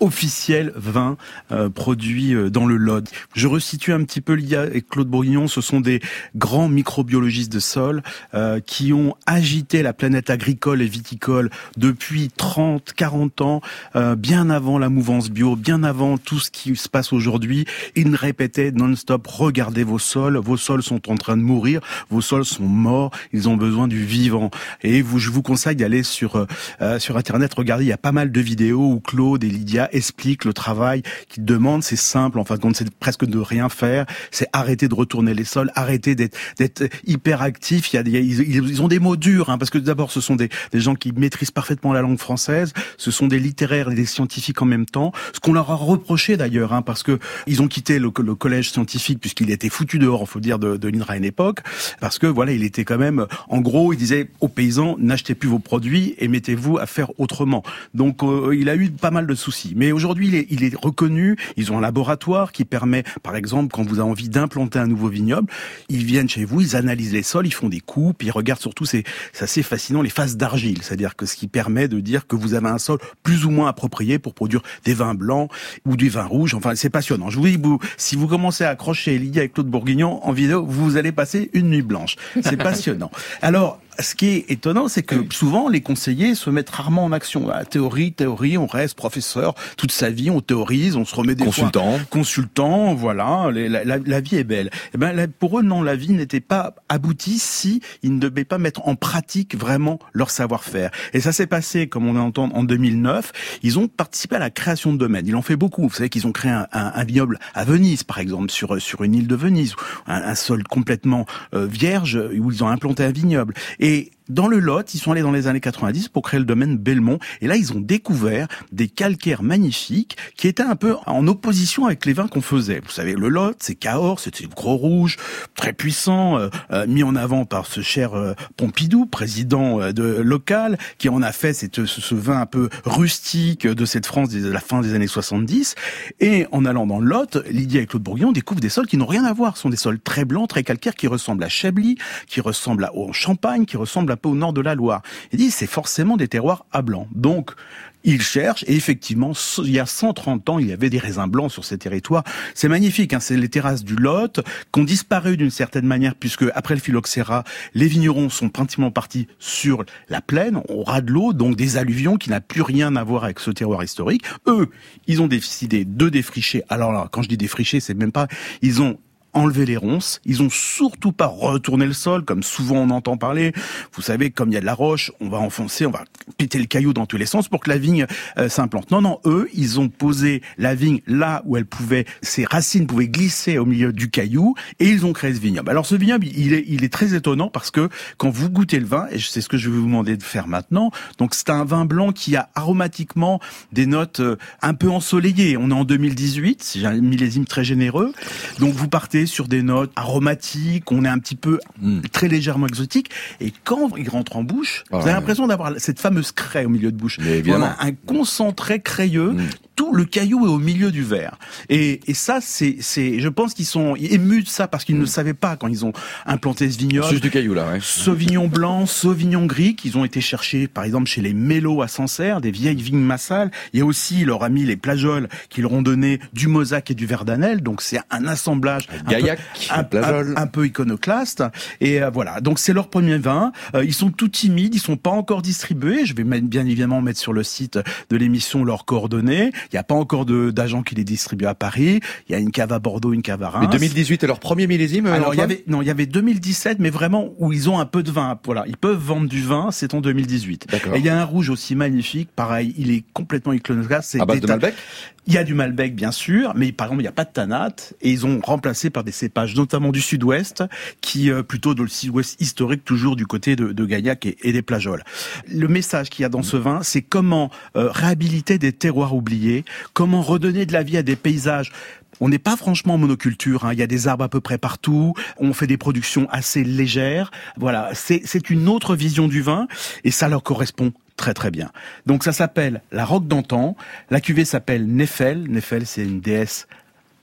officiel vin euh, produit euh, dans le Lot. Je resitue un petit peu Lydia et Claude Bourguignon. Ce sont des grands microbiologistes de sol euh, qui ont agité la planète agricole et viticole depuis trente, quarante ans, euh, bien avant la mouvance bio, bien avant tout ce qui se passe aujourd'hui. Ils répétaient non-stop, regardez vos sols, vos sols sont en train de mourir, vos sols sont morts, ils ont besoin du vivant. Et vous, je vous conseille d'aller sur euh, sur Internet, regardez, il y a pas mal de vidéos où Claude et Lydia expliquent le travail qu'ils demandent. C'est simple, en fin de compte, c'est presque de rien faire, c'est arrêter de retourner les sols, arrêter d'être, d'être hyper actifs. Il y a, il y a, ils ont des mots durs, hein, parce que d'abord, ce sont des, des gens qui maîtrisent parfaitement la langue française, ce sont des littéraires et des scientifiques en même temps, ce qu'on leur a reproché d'ailleurs, hein, parce que ils ont quitté le, le collège scientifique puisqu'il était foutu dehors, il faut dire, de, de l'INRA à une époque, parce que voilà, il était quand même, en gros, il disait aux paysans, n'achetez plus vos produits et mettez-vous à faire autrement. Donc, euh, il a eu pas mal de soucis. Mais aujourd'hui, il est, il est reconnu, ils ont un laboratoire qui permet, par exemple, quand vous avez envie d'implanter un nouveau vignoble, ils viennent chez vous, ils analysent les sols, ils font des coupes, ils regardent surtout, c'est, c'est assez fascinant, les phases d'argile, c'est-à-dire que ce qui permet de dire que vous avez un sol plus ou moins approprié pour produire des vins blancs ou du vin rouge. Enfin, c'est passionnant. Je vous dis, vous, si vous commencez à accrocher Lydia avec Claude Bourguignon en vidéo, vous allez passer une nuit blanche. C'est passionnant. Alors, ce qui est étonnant, c'est que souvent, les conseillers se mettent rarement en action. La théorie, théorie, on reste professeur toute sa vie, on théorise, on se remet des consultant. fois... Consultant. Voilà, les, la, la, la vie est belle. Et ben, là, pour eux, non, la vie n'était pas aboutie si ils ne devaient pas mettre en pratique vraiment leur savoir-faire. Et ça s'est passé, comme on entend, en deux mille neuf. Ils ont participé à la création de domaines. Ils en fait beaucoup. Vous savez qu'ils ont créé un, un, un vignoble à Venise, par exemple, sur, sur une île de Venise. Un, un sol complètement euh, vierge, où ils ont implanté un vignoble. Et dans le Lot, ils sont allés dans les années quatre-vingt-dix pour créer le domaine Belmont. Et là, ils ont découvert des calcaires magnifiques qui étaient un peu en opposition avec les vins qu'on faisait. Vous savez, le Lot, c'est Cahors, c'est gros rouge, très puissant, euh, euh, mis en avant par ce cher euh, Pompidou, président euh, de local, qui en a fait cette, ce, ce vin un peu rustique de cette France de la fin des années soixante-dix. Et en allant dans le Lot, Lydia et Claude Bourguignon découvrent des sols qui n'ont rien à voir. Ce sont des sols très blancs, très calcaires, qui ressemblent à Chablis, qui ressemblent à, au Champagne, qui ressemblent à un peu au nord de la Loire. Il dit c'est forcément des terroirs à blanc. Donc il cherche, et effectivement, il y a cent trente ans, il y avait des raisins blancs sur ces territoires. C'est magnifique, hein, c'est les terrasses du Lot, qui ont disparu d'une certaine manière, puisque après le phylloxéra, les vignerons sont pratiquement partis sur la plaine, au ras de l'eau, donc des alluvions qui n'a plus rien à voir avec ce terroir historique. Eux, ils ont décidé de défricher. Alors là, quand je dis défricher, c'est même pas... Ils ont enlever les ronces. Ils ont surtout pas retourné le sol, comme souvent on entend parler. Vous savez, comme il y a de la roche, on va enfoncer, on va péter le caillou dans tous les sens pour que la vigne euh, s'implante. Non, non, eux, ils ont posé la vigne là où elle pouvait, ses racines pouvaient glisser au milieu du caillou, et ils ont créé ce vignoble. Alors ce vignoble, il est, il est très étonnant parce que quand vous goûtez le vin, et c'est ce que je vais vous demander de faire maintenant, donc c'est un vin blanc qui a aromatiquement des notes euh, un peu ensoleillées. On est en deux mille dix-huit, c'est un millésime très généreux, donc vous partez sur des notes aromatiques, on est un petit peu mmh. très légèrement exotique, et quand il rentre en bouche, oh, vous avez ouais. l'impression d'avoir cette fameuse craie au milieu de bouche. Voilà, un concentré crayeux, mmh. tout le caillou est au milieu du verre. Et, et ça, c'est, c'est, je pense qu'ils sont émus de ça parce qu'ils mmh. ne savaient pas quand ils ont implanté ce vignoble. Juste du caillou là, ouais. Sauvignon blanc, Sauvignon gris, qu'ils ont été chercher, par exemple, chez les Mélos à Sancerre, des vieilles vignes massales. Il y a aussi leur ami les Plageoles qui leur ont donné du Mozac et du Verdanel. Donc c'est un assemblage Gaillac, un, peu, un, un, un peu iconoclaste. Et euh, voilà. Donc c'est leur premier vin. Euh, ils sont tout timides, ils sont pas encore distribués. Je vais bien évidemment mettre sur le site de l'émission leurs coordonnées. Il n'y a pas encore de, d'agents qui les distribuent à Paris. Il y a une cave à Bordeaux, une cave à Reims. Mais deux mille dix-huit est leur premier millésime. Alors il y avait non, il y avait deux mille dix-sept, mais vraiment où ils ont un peu de vin. Voilà, ils peuvent vendre du vin. C'est en deux mille dix-huit. D'accord. Et il y a un rouge aussi magnifique. Pareil, il est complètement iconoclaste. C'est à base de Malbec. Il y a du Malbec, bien sûr, mais par exemple, il n'y a pas de tanate, et ils ont remplacé par des cépages, notamment du sud-ouest, qui, euh, plutôt dans le sud-ouest historique, toujours du côté de, de Gaillac et, et des Plageoles. Le message qu'il y a dans ce vin, c'est comment euh, réhabiliter des terroirs oubliés, comment redonner de la vie à des paysages. On n'est pas franchement en monoculture, hein. Il y a des arbres à peu près partout, on fait des productions assez légères. Voilà, c'est, c'est une autre vision du vin, et ça leur correspond très très bien. Donc ça s'appelle la Roque d'antan, la cuvée s'appelle Néphel. Néphel, c'est une déesse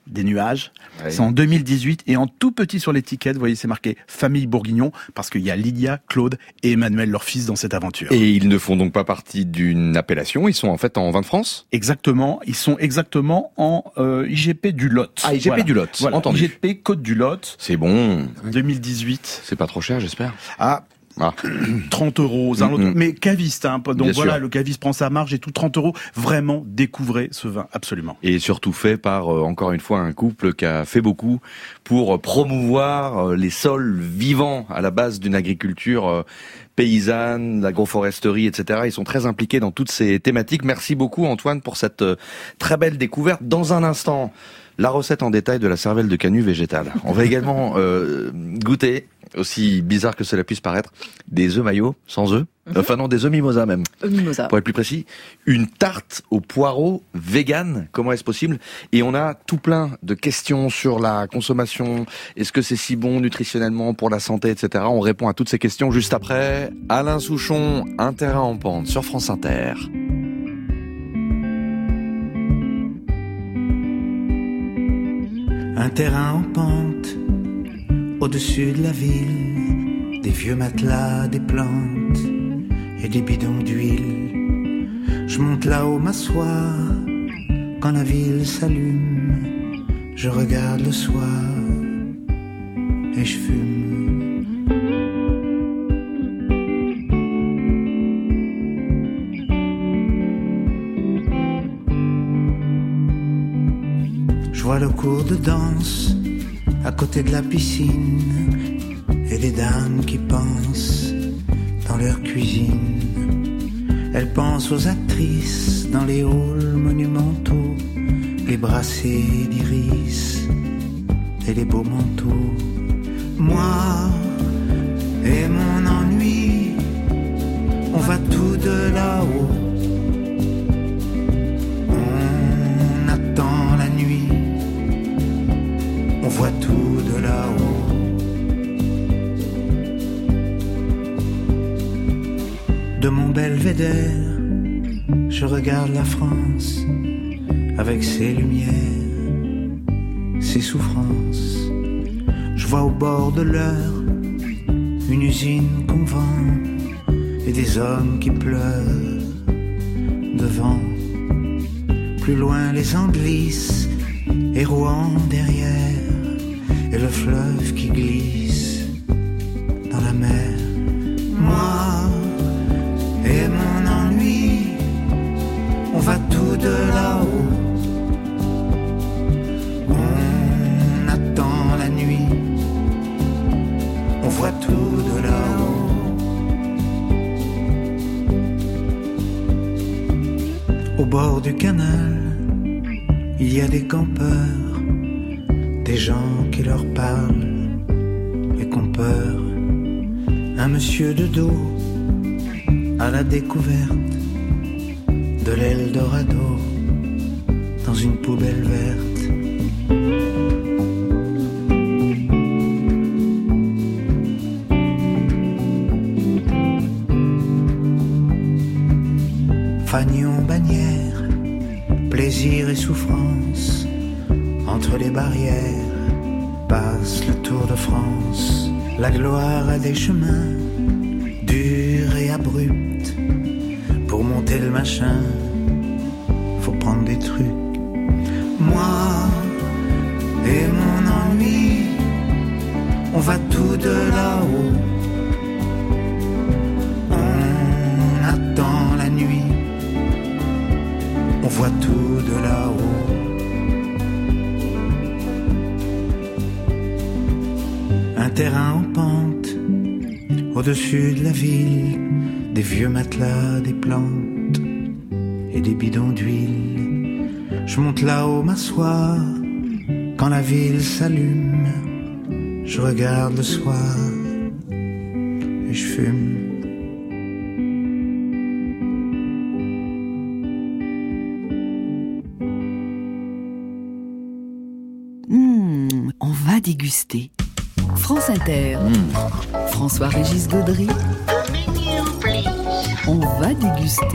des nuages. Ouais. C'est en deux mille dix-huit et en tout petit sur l'étiquette, vous voyez, c'est marqué famille Bourguignon parce qu'il y a Lydia, Claude et Emmanuel, leur fils, dans cette aventure. Et ils ne font donc pas partie d'une appellation, ils sont en fait en vin de France ? Exactement, ils sont exactement en euh, I G P du Lot. Ah, I G P voilà. du Lot, voilà. entendu. I G P Côte du Lot. C'est bon. deux mille dix-huit. C'est pas trop cher, j'espère. Ah. Ah. trente euros, un autre, Mm-hmm. mais caviste, hein, donc Bien voilà, sûr. le caviste prend sa marge et tout, trente euros, vraiment découvrez ce vin, absolument. Et surtout fait par, euh, encore une fois, un couple qui a fait beaucoup pour promouvoir euh, les sols vivants à la base d'une agriculture euh, paysanne, l'agroforesterie, et cetera. Ils sont très impliqués dans toutes ces thématiques. Merci beaucoup Antoine pour cette euh, très belle découverte. Dans un instant, la recette en détail de la cervelle de canut végétale. On va également euh, goûter, aussi bizarre que cela puisse paraître, des œufs maillots sans œufs. Mm-hmm. Enfin non, des œufs mimosa même. Œufs mimosa. Pour être plus précis, une tarte aux poireaux vegan. Comment est-ce possible ? Et on a tout plein de questions sur la consommation. Est-ce que c'est si bon nutritionnellement pour la santé, et cetera. On répond à toutes ces questions juste après. Alain Souchon, Un terrain en pente sur France Inter. Un terrain en pente, au-dessus de la ville, des vieux matelas, des plantes et des bidons d'huile. Je monte là-haut m'asseoir, quand la ville s'allume, je regarde le soir et je fume. Je vois le cours de danse à côté de la piscine et des dames qui pensent dans leur cuisine. Elles pensent aux actrices dans les halls monumentaux, les brassées d'iris et les beaux manteaux. Moi et mon ennui, on va tout de là-haut. On attend la nuit, on voit tout de là-haut. De mon belvédère, je regarde la France avec ses lumières, ses souffrances. Je vois au bord de l'heure une usine qu'on vend et des hommes qui pleurent devant. Plus loin les Anglisses et Rouen derrière, et le fleuve qui glisse dans la mer. Moi et mon ennui, on va tout de là-haut. On attend la nuit, on voit tout de là-haut. Au bord du canal, il y a des campeurs, des gens qui leur parlent et qu'ont peur. Un monsieur de dos à la découverte de l'Eldorado dans une poubelle verte. Fagnon, Bagnères, plaisir et souffrance, entre les barrières passe le Tour de France. La gloire a des chemins durs et abrupts. Pour monter le machin, faut prendre des trucs. Moi et mon ennui, on va tout de là-haut. On attend la nuit, on voit tout de là-haut. Un terrain en pente, au-dessus de la ville, des vieux matelas, des plantes et des bidons d'huile. Je monte là-haut m'asseoir, quand la ville s'allume, je regarde le soir et je fume. Mmh, on va déguster. France Inter. Mmh. François-Régis Gaudry. On va déguster.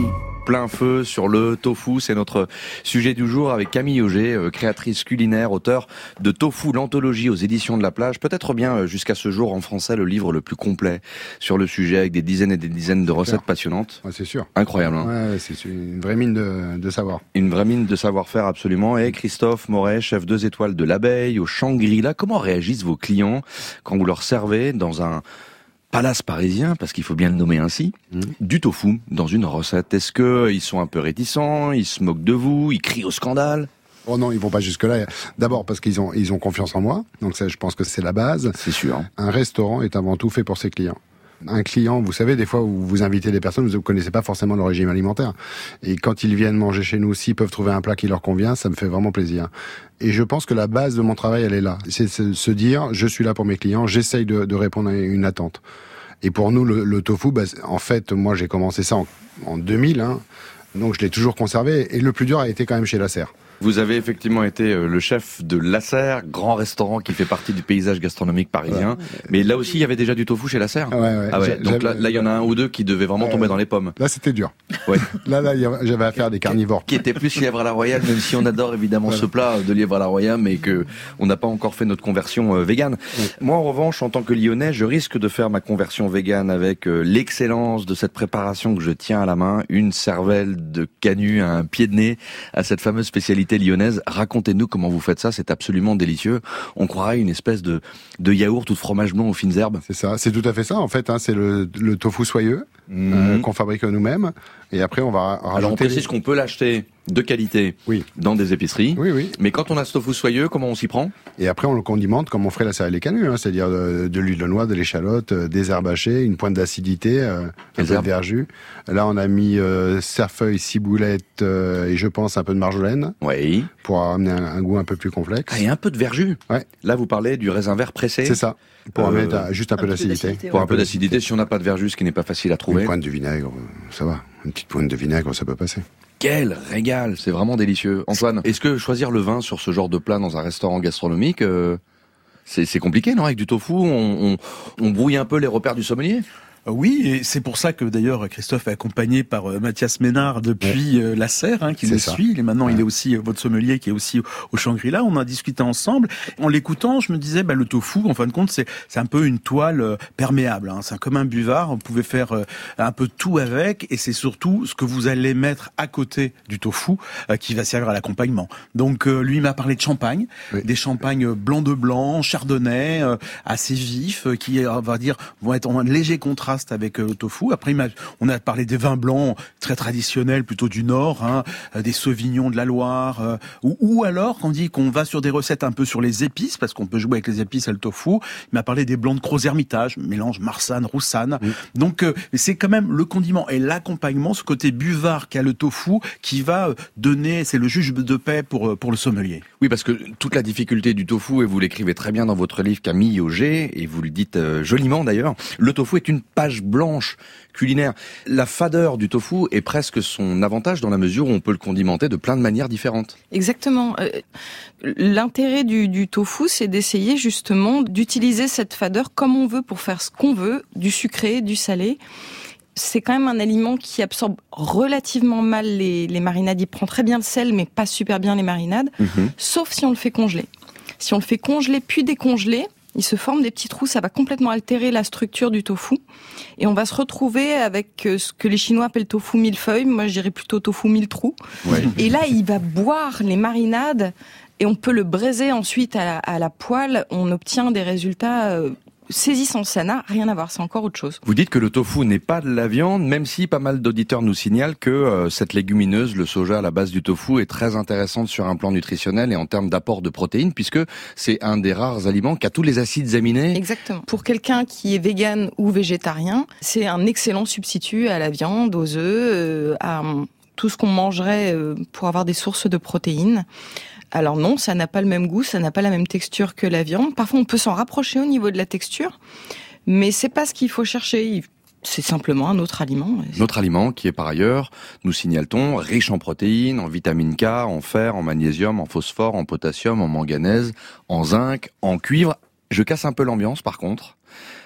plein feu sur le tofu. C'est notre sujet du jour avec Camille Auger, créatrice culinaire, auteure de Tofu, l'anthologie aux éditions de La Plage. Peut-être bien jusqu'à ce jour en français le livre le plus complet sur le sujet avec des dizaines et des dizaines de recettes passionnantes. Ouais, c'est sûr. Incroyable. Hein. Ouais, c'est une vraie mine de, de savoir. Une vraie mine de savoir-faire, absolument. Et Christophe Moret, chef deux étoiles de l'Abeille au Shangri-La. Comment réagissent vos clients quand vous leur servez dans un palace parisien, parce qu'il faut bien le nommer ainsi, mmh. du tofu dans une recette? Est-ce qu'ils sont un peu réticents, ils se moquent de vous, ils crient au scandale? Oh non, ils vont pas jusque-là. D'abord parce qu'ils ont, ils ont confiance en moi, donc ça, je pense que c'est la base. C'est sûr. Un restaurant est avant tout fait pour ses clients. Un client, vous savez, des fois, vous, vous invitez des personnes, vous ne connaissez pas forcément leur régime alimentaire. Et quand ils viennent manger chez nous, s'ils peuvent trouver un plat qui leur convient, ça me fait vraiment plaisir. Et je pense que la base de mon travail, elle est là. C'est se dire, je suis là pour mes clients, j'essaye de, de répondre à une attente. Et pour nous, le, le tofu, bah, en fait, moi, j'ai commencé ça en, en deux mille, hein, donc je l'ai toujours conservé. Et le plus dur a été quand même chez Lasserre. Vous avez effectivement été le chef de Lasserre, grand restaurant qui fait partie du paysage gastronomique parisien. Ouais. Mais là aussi, il y avait déjà du tofu chez Lasserre. Ouais, ouais. Ah ouais. Donc là, là, il y en a un ou deux qui devaient vraiment ouais. tomber dans les pommes. Là, c'était dur. Ouais. Là, là, j'avais affaire à des carnivores. Qui était plus lièvre à la royale, même si on adore évidemment voilà. ce plat de lièvre à la royale, mais que on n'a pas encore fait notre conversion euh, végane. Ouais. Moi, en revanche, en tant que Lyonnais, je risque de faire ma conversion végane avec euh, l'excellence de cette préparation que je tiens à la main, une cervelle de canut à un pied de nez à cette fameuse spécialité lyonnaise. Racontez-nous comment vous faites ça, c'est absolument délicieux. On croirait une espèce de, de yaourt ou de fromage blanc aux fines herbes. C'est ça, c'est tout à fait ça en fait, hein, c'est le, le tofu soyeux mmh. euh, qu'on fabrique nous-mêmes. Et après on va rajouter... Alors on précise les... qu'on peut l'acheter de qualité oui. dans des épiceries. Oui, oui. Mais quand on a ce tofu soyeux, comment on s'y prend? Et après on le condimente comme on ferait la céréale des canuts, hein, c'est-à-dire de, de l'huile de noix, de l'échalote, euh, des herbes hachées, une pointe d'acidité, euh, un peu de verjus. Là on a mis euh, cerfeuil, ciboulette euh, et je pense un peu de marjolaine. Oui. Pour amener un, un goût un peu plus complexe. Ah, et un peu de verjus. Ouais. Là vous parlez du raisin vert pressé. C'est ça. Pour euh, mettre un, juste un, un peu d'acidité. Pour ouais. un peu d'acidité, si on n'a pas de verjus, ce qui n'est pas facile à trouver. Une pointe de vinaigre, ça va. Une petite pointe de vinaigre, ça peut passer. Quel régal, c'est vraiment délicieux. Antoine, est-ce que choisir le vin sur ce genre de plat dans un restaurant gastronomique, euh, c'est, c'est compliqué, non? Avec du tofu, on, on, on brouille un peu les repères du sommelier? Oui, et c'est pour ça que d'ailleurs Christophe est accompagné par euh, Mathias Ménard depuis ouais. euh, Lasserre, hein, qui le suit. Et maintenant, ouais. il est aussi euh, votre sommelier qui est aussi au Shangri-La. On a discuté ensemble. En l'écoutant, je me disais, bah, le tofu, en fin de compte, c'est c'est un peu une toile euh, perméable. Hein. C'est comme un buvard. Vous pouvez faire euh, un peu tout avec, et c'est surtout ce que vous allez mettre à côté du tofu euh, qui va servir à l'accompagnement. Donc, euh, lui m'a parlé de champagne, oui. des champagnes blanc de blanc, chardonnay, euh, assez vifs, euh, qui, on va dire, vont être en léger contraste avec le tofu. Après, on a parlé des vins blancs très traditionnels, plutôt du Nord, hein, des Sauvignons de la Loire, euh, ou, ou alors, on dit qu'on va sur des recettes un peu sur les épices, parce qu'on peut jouer avec les épices et le tofu. Il m'a parlé des blancs de Crozes-Hermitage, mélange marsanne, roussanne. Mmh. Donc, euh, c'est quand même le condiment et l'accompagnement, ce côté buvard qu'a le tofu, qui va donner, c'est le juge de paix pour, pour le sommelier. Oui, parce que toute la difficulté du tofu, et vous l'écrivez très bien dans votre livre Camille Auger, et vous le dites euh, joliment d'ailleurs, le tofu est une page blanche culinaire. La fadeur du tofu est presque son avantage dans la mesure où on peut le condimenter de plein de manières différentes. Exactement. Euh, l'intérêt du, du tofu, c'est d'essayer justement d'utiliser cette fadeur comme on veut pour faire ce qu'on veut, du sucré, du salé. C'est quand même un aliment qui absorbe relativement mal les, les marinades. Il prend très bien le sel, mais pas super bien les marinades, mmh. sauf si on le fait congeler. Si on le fait congeler puis décongeler, il se forme des petits trous, ça va complètement altérer la structure du tofu. Et on va se retrouver avec ce que les Chinois appellent tofu millefeuille. Moi, je dirais plutôt tofu mille trous. Ouais. Et là, il va boire les marinades et on peut le braiser ensuite à la, à la poêle. On obtient des résultats euh, saisissant, ça n'a rien à voir, c'est encore autre chose. Vous dites que le tofu n'est pas de la viande, même si pas mal d'auditeurs nous signalent que euh, cette légumineuse, le soja à la base du tofu, est très intéressante sur un plan nutritionnel et en termes d'apport de protéines, puisque c'est un des rares aliments qui a tous les acides aminés. Exactement. Pour quelqu'un qui est vegan ou végétarien, c'est un excellent substitut à la viande, aux œufs, euh, à tout ce qu'on mangerait euh, pour avoir des sources de protéines. Alors non, ça n'a pas le même goût, ça n'a pas la même texture que la viande. Parfois, on peut s'en rapprocher au niveau de la texture, mais c'est pas ce qu'il faut chercher. C'est simplement un autre aliment. Un autre aliment qui est par ailleurs, nous signale-t-on, riche en protéines, en vitamine K, en fer, en magnésium, en phosphore, en potassium, en manganèse, en zinc, en cuivre. Je casse un peu l'ambiance par contre,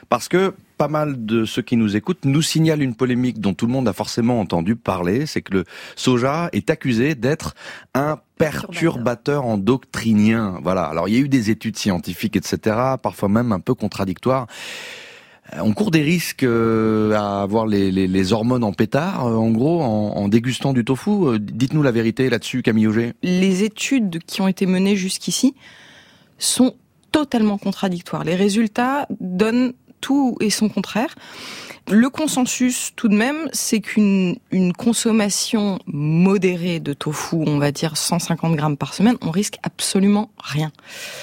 Parce que pas mal de ceux qui nous écoutent nous signalent une polémique dont tout le monde a forcément entendu parler, c'est que le soja est accusé d'être un perturbateur endocrinien. Voilà. Alors il y a eu des études scientifiques, et cetera, parfois même un peu contradictoires. On court des risques à avoir les, les, les hormones en pétard, en gros, en, en dégustant du tofu. Dites-nous la vérité là-dessus, Camille Auger. Les études qui ont été menées jusqu'ici sont totalement contradictoires. Les résultats donnent tout et son contraire. Le consensus, tout de même, c'est qu'une une consommation modérée de tofu, on va dire cent cinquante grammes par semaine, on risque absolument rien.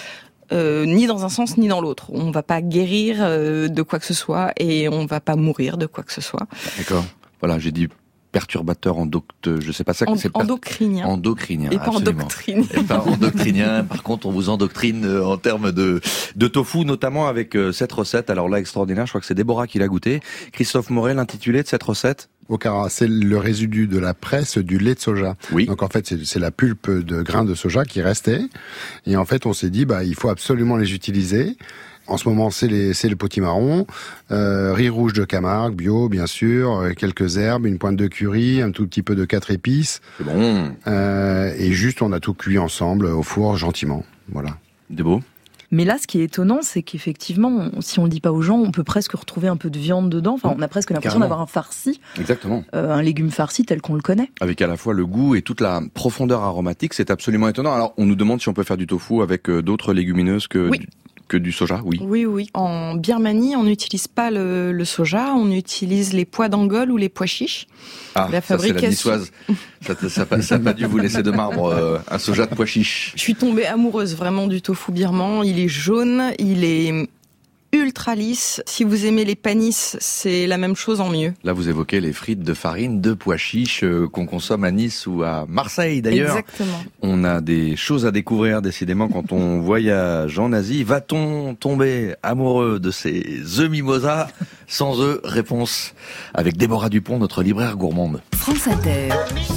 Euh, ni dans un sens ni dans l'autre. On va pas guérir euh, de quoi que ce soit et on va pas mourir de quoi que ce soit. D'accord. Voilà, j'ai dit perturbateur endoct... je sais pas ça que en, c'est endocrinien. Endocrinien. Et pas endoctrinien. Et pas endocrinien. Par contre, on vous endoctrine en termes de de tofu, notamment avec cette recette. Alors là, extraordinaire. Je crois que c'est Déborah qui l'a goûté. Christophe Morel, l'intitulé de cette recette. Okara, c'est le résidu de la presse du lait de soja. Oui. Donc en fait, c'est, c'est la pulpe de grains de soja qui restait. Et en fait, on s'est dit, bah, il faut absolument les utiliser. En ce moment, c'est les, c'est le potimarron, euh, riz rouge de Camargue, bio, bien sûr, quelques herbes, une pointe de curry, un tout petit peu de quatre épices. C'est bon. Euh, et juste, on a tout cuit ensemble au four, gentiment. Voilà. C'est beau. Mais là, ce qui est étonnant, c'est qu'effectivement, si on le dit pas aux gens, on peut presque retrouver un peu de viande dedans. Enfin, on a presque l'impression Carrément. d'avoir un farci. Exactement. Euh, un légume farci tel qu'on le connaît. Avec à la fois le goût et toute la profondeur aromatique, c'est absolument étonnant. Alors, on nous demande si on peut faire du tofu avec d'autres légumineuses que oui. du... que du soja, oui. Oui, oui. En Birmanie, on n'utilise pas le, le soja, on utilise les pois d'Angole ou les pois chiches. Ah, la ça c'est la fabrication... niçoise. Ça n'a pas dû vous laisser de marbre, euh, un soja de pois chiches. Je suis tombée amoureuse vraiment du tofu birman. Il est jaune, il est ultra lisse. Si vous aimez les panisses, c'est la même chose en mieux. Là, vous évoquez les frites de farine de pois chiches euh, qu'on consomme à Nice ou à Marseille d'ailleurs. Exactement. On a des choses à découvrir décidément quand on voyage en Asie. Va-t-on tomber amoureux de ces œufs mimosa? Sans eux, réponse avec Déborah Dupont, notre libraire gourmande. France Inter.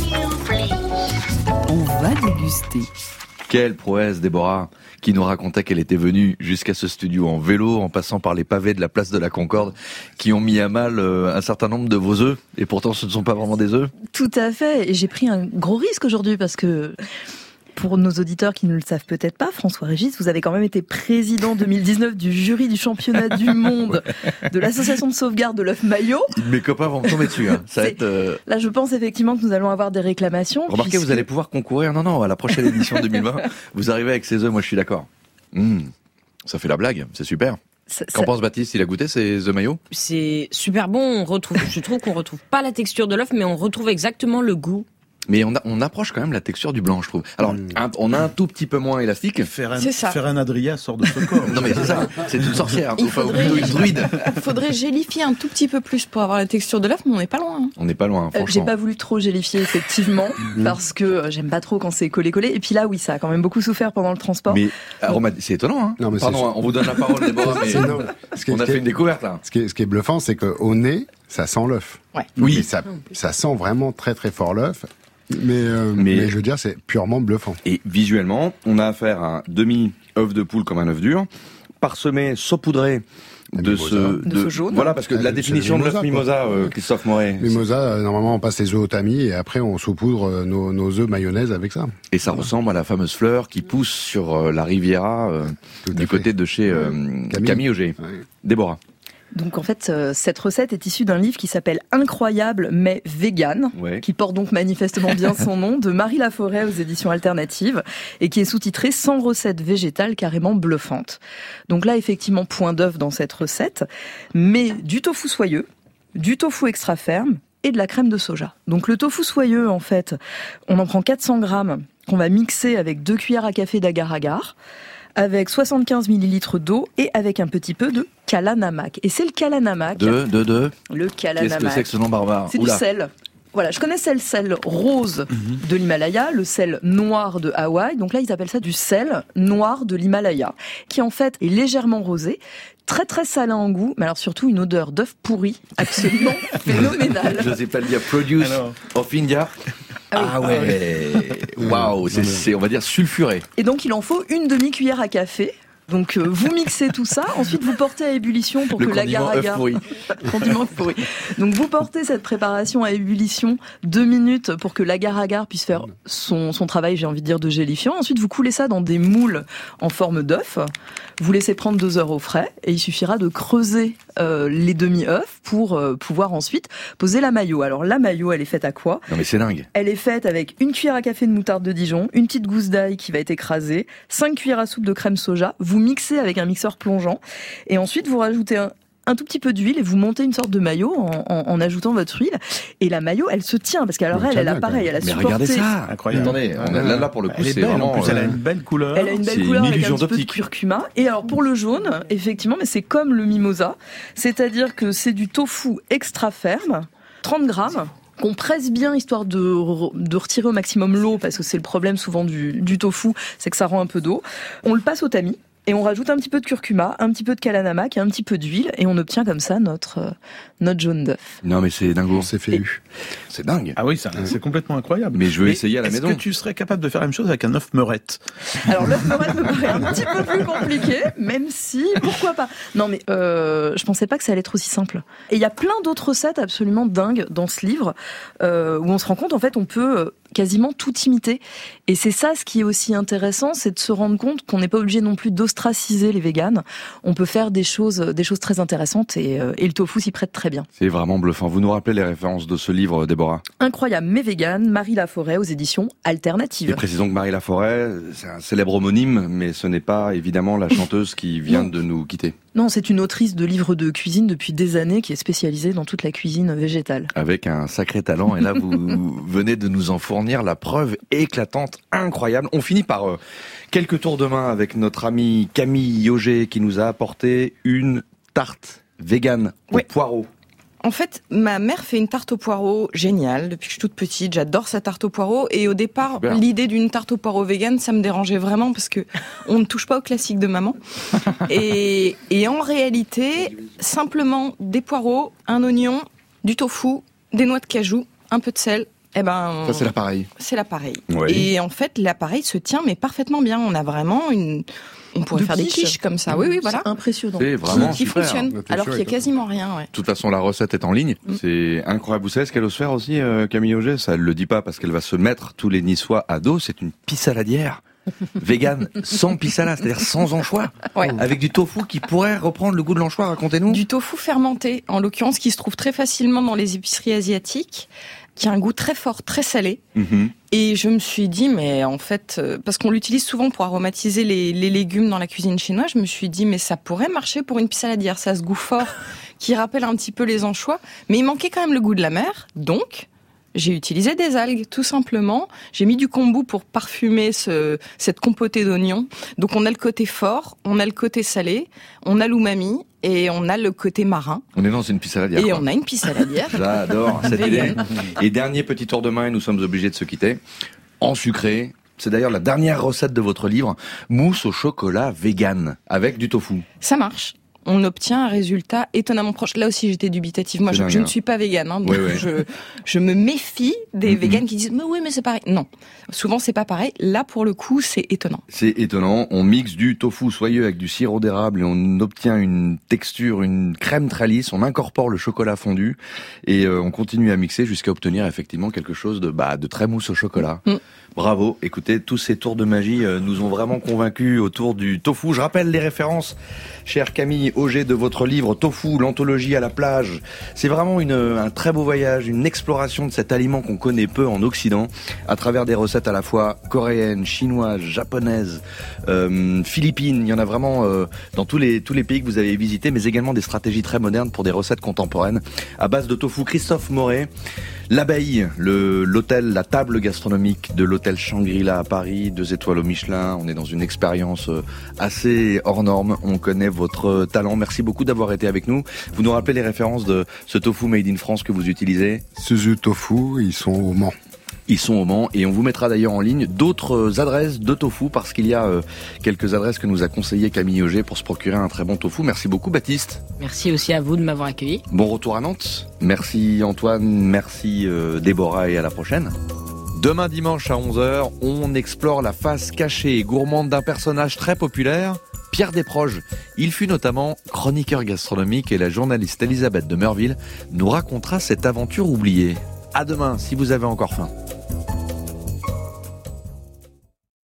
On va déguster. Quelle prouesse, Déborah, qui nous racontait qu'elle était venue jusqu'à ce studio en vélo, en passant par les pavés de la place de la Concorde, qui ont mis à mal euh, un certain nombre de vos œufs. Et pourtant, ce ne sont pas vraiment des œufs. Tout à fait. Et j'ai pris un gros risque aujourd'hui parce que... Pour nos auditeurs qui ne le savent peut-être pas, François Régis, vous avez quand même été président deux mille dix-neuf du jury du championnat du monde de l'association de sauvegarde de l'œuf maillot. Mes copains vont me tomber dessus. Hein. Ça va être, euh... Là, je pense effectivement que nous allons avoir des réclamations. Remarquez, puisque... vous allez pouvoir concourir. Non, non, à la prochaine édition deux mille vingt, vous arrivez avec ces œufs. Moi, je suis d'accord. Mmh, ça fait la blague. C'est super. Ça, Qu'en ça... pense Baptiste? Il a goûté ces œufs maillots? C'est super bon. On retrouve, je trouve qu'on retrouve pas la texture de l'œuf, mais on retrouve exactement le goût. Mais on, a, on approche quand même la texture du blanc, je trouve. Alors, mmh. un, on a un tout petit peu moins élastique. Ferran, c'est ça. Ferran Adria sort de ce corps. Non mais c'est ça, c'est une sorcière. Il faudrait, une druide. Il faudrait gélifier un tout petit peu plus pour avoir la texture de l'œuf, mais on n'est pas loin. Hein. On n'est pas loin, franchement. Euh, j'ai pas voulu trop gélifier, effectivement, parce que euh, j'aime pas trop quand c'est collé-collé. Et puis là, oui, ça a quand même beaucoup souffert pendant le transport. Mais aroma, c'est étonnant, hein. Non, mais Pardon, hein, on vous donne la parole, Déborah, mais non, on a fait une découverte là. Ce qui est, ce qui est bluffant, c'est qu'au nez, ça sent l'œuf. Ouais. Oui. Et ça, ça sent vraiment très très fort l'œuf. Mais, euh, mais, mais je veux dire, c'est purement bluffant. Et visuellement, on a affaire à un demi-œuf de poule comme un œuf dur, parsemé, saupoudré de ce, de, de ce jaune. Voilà, parce que ah, la définition de l'œuf mimosa, euh, Christophe Moret. Mimosa, euh, normalement, on passe les œufs au tamis et après on saupoudre euh, nos, nos œufs mayonnaise avec ça. Et ça voilà. ressemble à la fameuse fleur qui pousse sur euh, la Riviera euh, du fait. côté de chez euh, Camille, Camille Auger. Ouais. Déborah. Donc en fait, euh, cette recette est issue d'un livre qui s'appelle Incroyable mais vegan, ouais. qui porte donc manifestement bien son nom, de Marie Laforêt aux éditions alternatives, et qui est sous-titré cent recettes végétales carrément bluffantes. Donc là, effectivement, point d'œuf dans cette recette, mais du tofu soyeux, du tofu extra ferme et de la crème de soja. Donc le tofu soyeux, en fait, on en prend quatre cents grammes qu'on va mixer avec deux cuillères à café d'agar-agar, avec soixante-quinze millilitres d'eau et avec un petit peu de kalanamak. Et c'est le kalanamak. De, de, de. Le kalanamak. Qu'est-ce que c'est que ce nom barbare? C'est Oula. du sel. Voilà, je connaissais le sel rose mm-hmm. de l'Himalaya, le sel noir de Hawaï. Donc là, ils appellent ça du sel noir de l'Himalaya, qui en fait est légèrement rosé, très très salin en goût, mais alors surtout une odeur d'œuf pourri absolument phénoménale. Je sais pas le dire, produce alors. Of India. Ah, oui. ah ouais, waouh, wow, c'est, c'est on va dire sulfuré. Et donc il en faut une demi-cuillère à café Donc euh, vous mixez tout ça, ensuite vous portez à ébullition pour le que l'agar-agar... condiment œuf pourri. Donc vous portez cette préparation à ébullition deux minutes pour que l'agar-agar puisse faire son, son travail, j'ai envie de dire, de gélifiant. Ensuite vous coulez ça dans des moules en forme d'œuf. Vous laissez prendre deux heures au frais et il suffira de creuser euh, les demi-œufs pour euh, pouvoir ensuite poser la mayo. Alors la mayo, elle est faite à quoi ? Non mais c'est dingue. Elle est faite avec une cuillère à café de moutarde de Dijon, une petite gousse d'ail qui va être écrasée, cinq cuillères à soupe de crème soja. Vous mixez avec un mixeur plongeant et ensuite vous rajoutez un, un tout petit peu d'huile et vous montez une sorte de mayo en, en, en ajoutant votre huile. Et la mayo, elle se tient parce qu'alors elle, elle a pareil, elle a mais supporté. Regardez ça, incroyable. Attendez, on a, là, là pour le coup, elle est c'est belle, vraiment. En plus, elle a euh, une belle couleur. Elle a une belle c'est couleur une avec un petit d'optique. peu de curcuma. Et alors pour le jaune, effectivement, mais c'est comme le mimosa, c'est-à-dire que c'est du tofu extra ferme, trente grammes. Qu'on presse bien histoire de, de retirer au maximum l'eau parce que c'est le problème souvent du, du tofu, c'est que ça rend un peu d'eau. On le passe au tamis. Et on rajoute un petit peu de curcuma, un petit peu de kalanamak et un petit peu d'huile et on obtient comme ça notre euh, notre jaune d'œuf. Non mais c'est dingo. C'est fait eu. C'est dingue. Ah oui, ça, c'est complètement incroyable. Mais je veux essayer à la est-ce maison. Est-ce que tu serais capable de faire la même chose avec un œuf meurette ? Alors l'œuf meurette me paraît un petit peu plus compliqué, même si, pourquoi pas. Non mais euh, je pensais pas que ça allait être aussi simple. Et il y a plein d'autres recettes absolument dingues dans ce livre euh, où on se rend compte en fait on peut quasiment tout imiter. Et c'est ça ce qui est aussi intéressant, c'est de se rendre compte qu'on n'est pas obligé non plus d'ostraciser les véganes. On peut faire des choses, des choses très intéressantes et, euh, et le tofu s'y prête très bien. C'est vraiment bluffant. Vous nous rappelez les références de ce livre, Déborah ? Incroyable mais végane, Marie Laforêt aux éditions Alternatives. Et précisons que Marie Laforêt, c'est un célèbre homonyme, mais ce n'est pas évidemment la chanteuse qui vient non. de nous quitter. Non, c'est une autrice de livres de cuisine depuis des années qui est spécialisée dans toute la cuisine végétale. Avec un sacré talent, et là vous venez de nous en fournir la preuve éclatante, incroyable. On finit par euh, quelques tours de main avec notre ami Camille Auger qui nous a apporté une tarte végane au oui. poireau. En fait, ma mère fait une tarte au poireau géniale depuis que je suis toute petite. J'adore sa tarte au poireau. Et au départ, Super. l'idée d'une tarte au poireau végane, ça me dérangeait vraiment parce que on ne touche pas au classique de maman. et, et en réalité, simplement des poireaux, un oignon, du tofu, des noix de cajou, un peu de sel. Eh ben, ça c'est l'appareil. C'est l'appareil. Oui. Et en fait, l'appareil se tient mais parfaitement bien. On a vraiment une. On pourrait de faire quiche. des quiches comme ça. Oui, oui, voilà. C'est impressionnant. C'est vraiment qui, qui super. fonctionne. Alors qu'il y a quasiment rien. Ouais. De toute façon, la recette est en ligne. Mm. C'est incroyable. Vous savez ce qu'elle ose faire aussi, euh, Camille Auger ? Ça, elle le dit pas parce qu'elle va se mettre tous les Niçois à dos. C'est une pissaladière. Végane sans pissalade, c'est-à-dire sans anchois, ouais. avec du tofu qui pourrait reprendre le goût de l'anchois, racontez-nous. Du tofu fermenté, en l'occurrence, qui se trouve très facilement dans les épiceries asiatiques, qui a un goût très fort, très salé. Mm-hmm. Et je me suis dit, mais en fait, parce qu'on l'utilise souvent pour aromatiser les, les légumes dans la cuisine chinoise, je me suis dit, mais ça pourrait marcher pour une pissaladière, ça a ce goût fort qui rappelle un petit peu les anchois, mais il manquait quand même le goût de la mer, donc... J'ai utilisé des algues, tout simplement. J'ai mis du kombu pour parfumer ce, cette compotée d'oignons. Donc on a le côté fort, on a le côté salé, on a l'umami et on a le côté marin. On est dans une pissaladière. Et quoi. on a une pissaladière. J'adore cette idée. Et dernier petit tour de main et nous sommes obligés de se quitter. En sucré. C'est d'ailleurs la dernière recette de votre livre, mousse au chocolat vegan avec du tofu. Ça marche. On obtient un résultat étonnamment proche. Là aussi, j'étais dubitative. Moi, je, je ne suis pas végane, hein, donc oui, oui. Je, je me méfie des Mm-hmm. véganes qui disent « mais oui, mais c'est pareil ». Non, souvent c'est pas pareil. Là, pour le coup, c'est étonnant. C'est étonnant. On mixe du tofu soyeux avec du sirop d'érable et on obtient une texture, une crème très lisse. On incorpore le chocolat fondu et euh, on continue à mixer jusqu'à obtenir effectivement quelque chose de, bah, de très mousse au chocolat. Mm. Bravo. Écoutez, tous ces tours de magie euh, nous ont vraiment convaincus autour du tofu. Je rappelle les références, chère Camille Auger, de votre livre Tofu, l'anthologie à la plage. C'est vraiment une, un très beau voyage, une exploration de cet aliment qu'on connaît peu en Occident, à travers des recettes à la fois coréennes, chinoises, japonaises, euh, philippines. Il y en a vraiment euh, dans tous les, tous les pays que vous avez visités, mais également des stratégies très modernes pour des recettes contemporaines à base de tofu. Christophe Moret, l'Abbaye, le, l'hôtel, la table gastronomique de l'hôtel Shangri-La à Paris, deux étoiles au Michelin. On est dans une expérience assez hors norme. On connaît votre talent. Merci beaucoup d'avoir été avec nous. Vous nous rappelez les références de ce tofu made in France que vous utilisez ? Suzu Tofu, ils sont au Mans. Ils sont au Mans et on vous mettra d'ailleurs en ligne d'autres adresses de tofu parce qu'il y a euh, quelques adresses que nous a conseillé Camille Auger pour se procurer un très bon tofu. Merci beaucoup Baptiste. Merci aussi à vous de m'avoir accueilli. Bon retour à Nantes. Merci Antoine, merci euh, Déborah et à la prochaine. Demain dimanche à onze heures, on explore la face cachée et gourmande d'un personnage très populaire, Pierre Pierre Desproges. Il fut notamment chroniqueur gastronomique et la journaliste Elisabeth de Meurville nous racontera cette aventure oubliée. À demain si vous avez encore faim.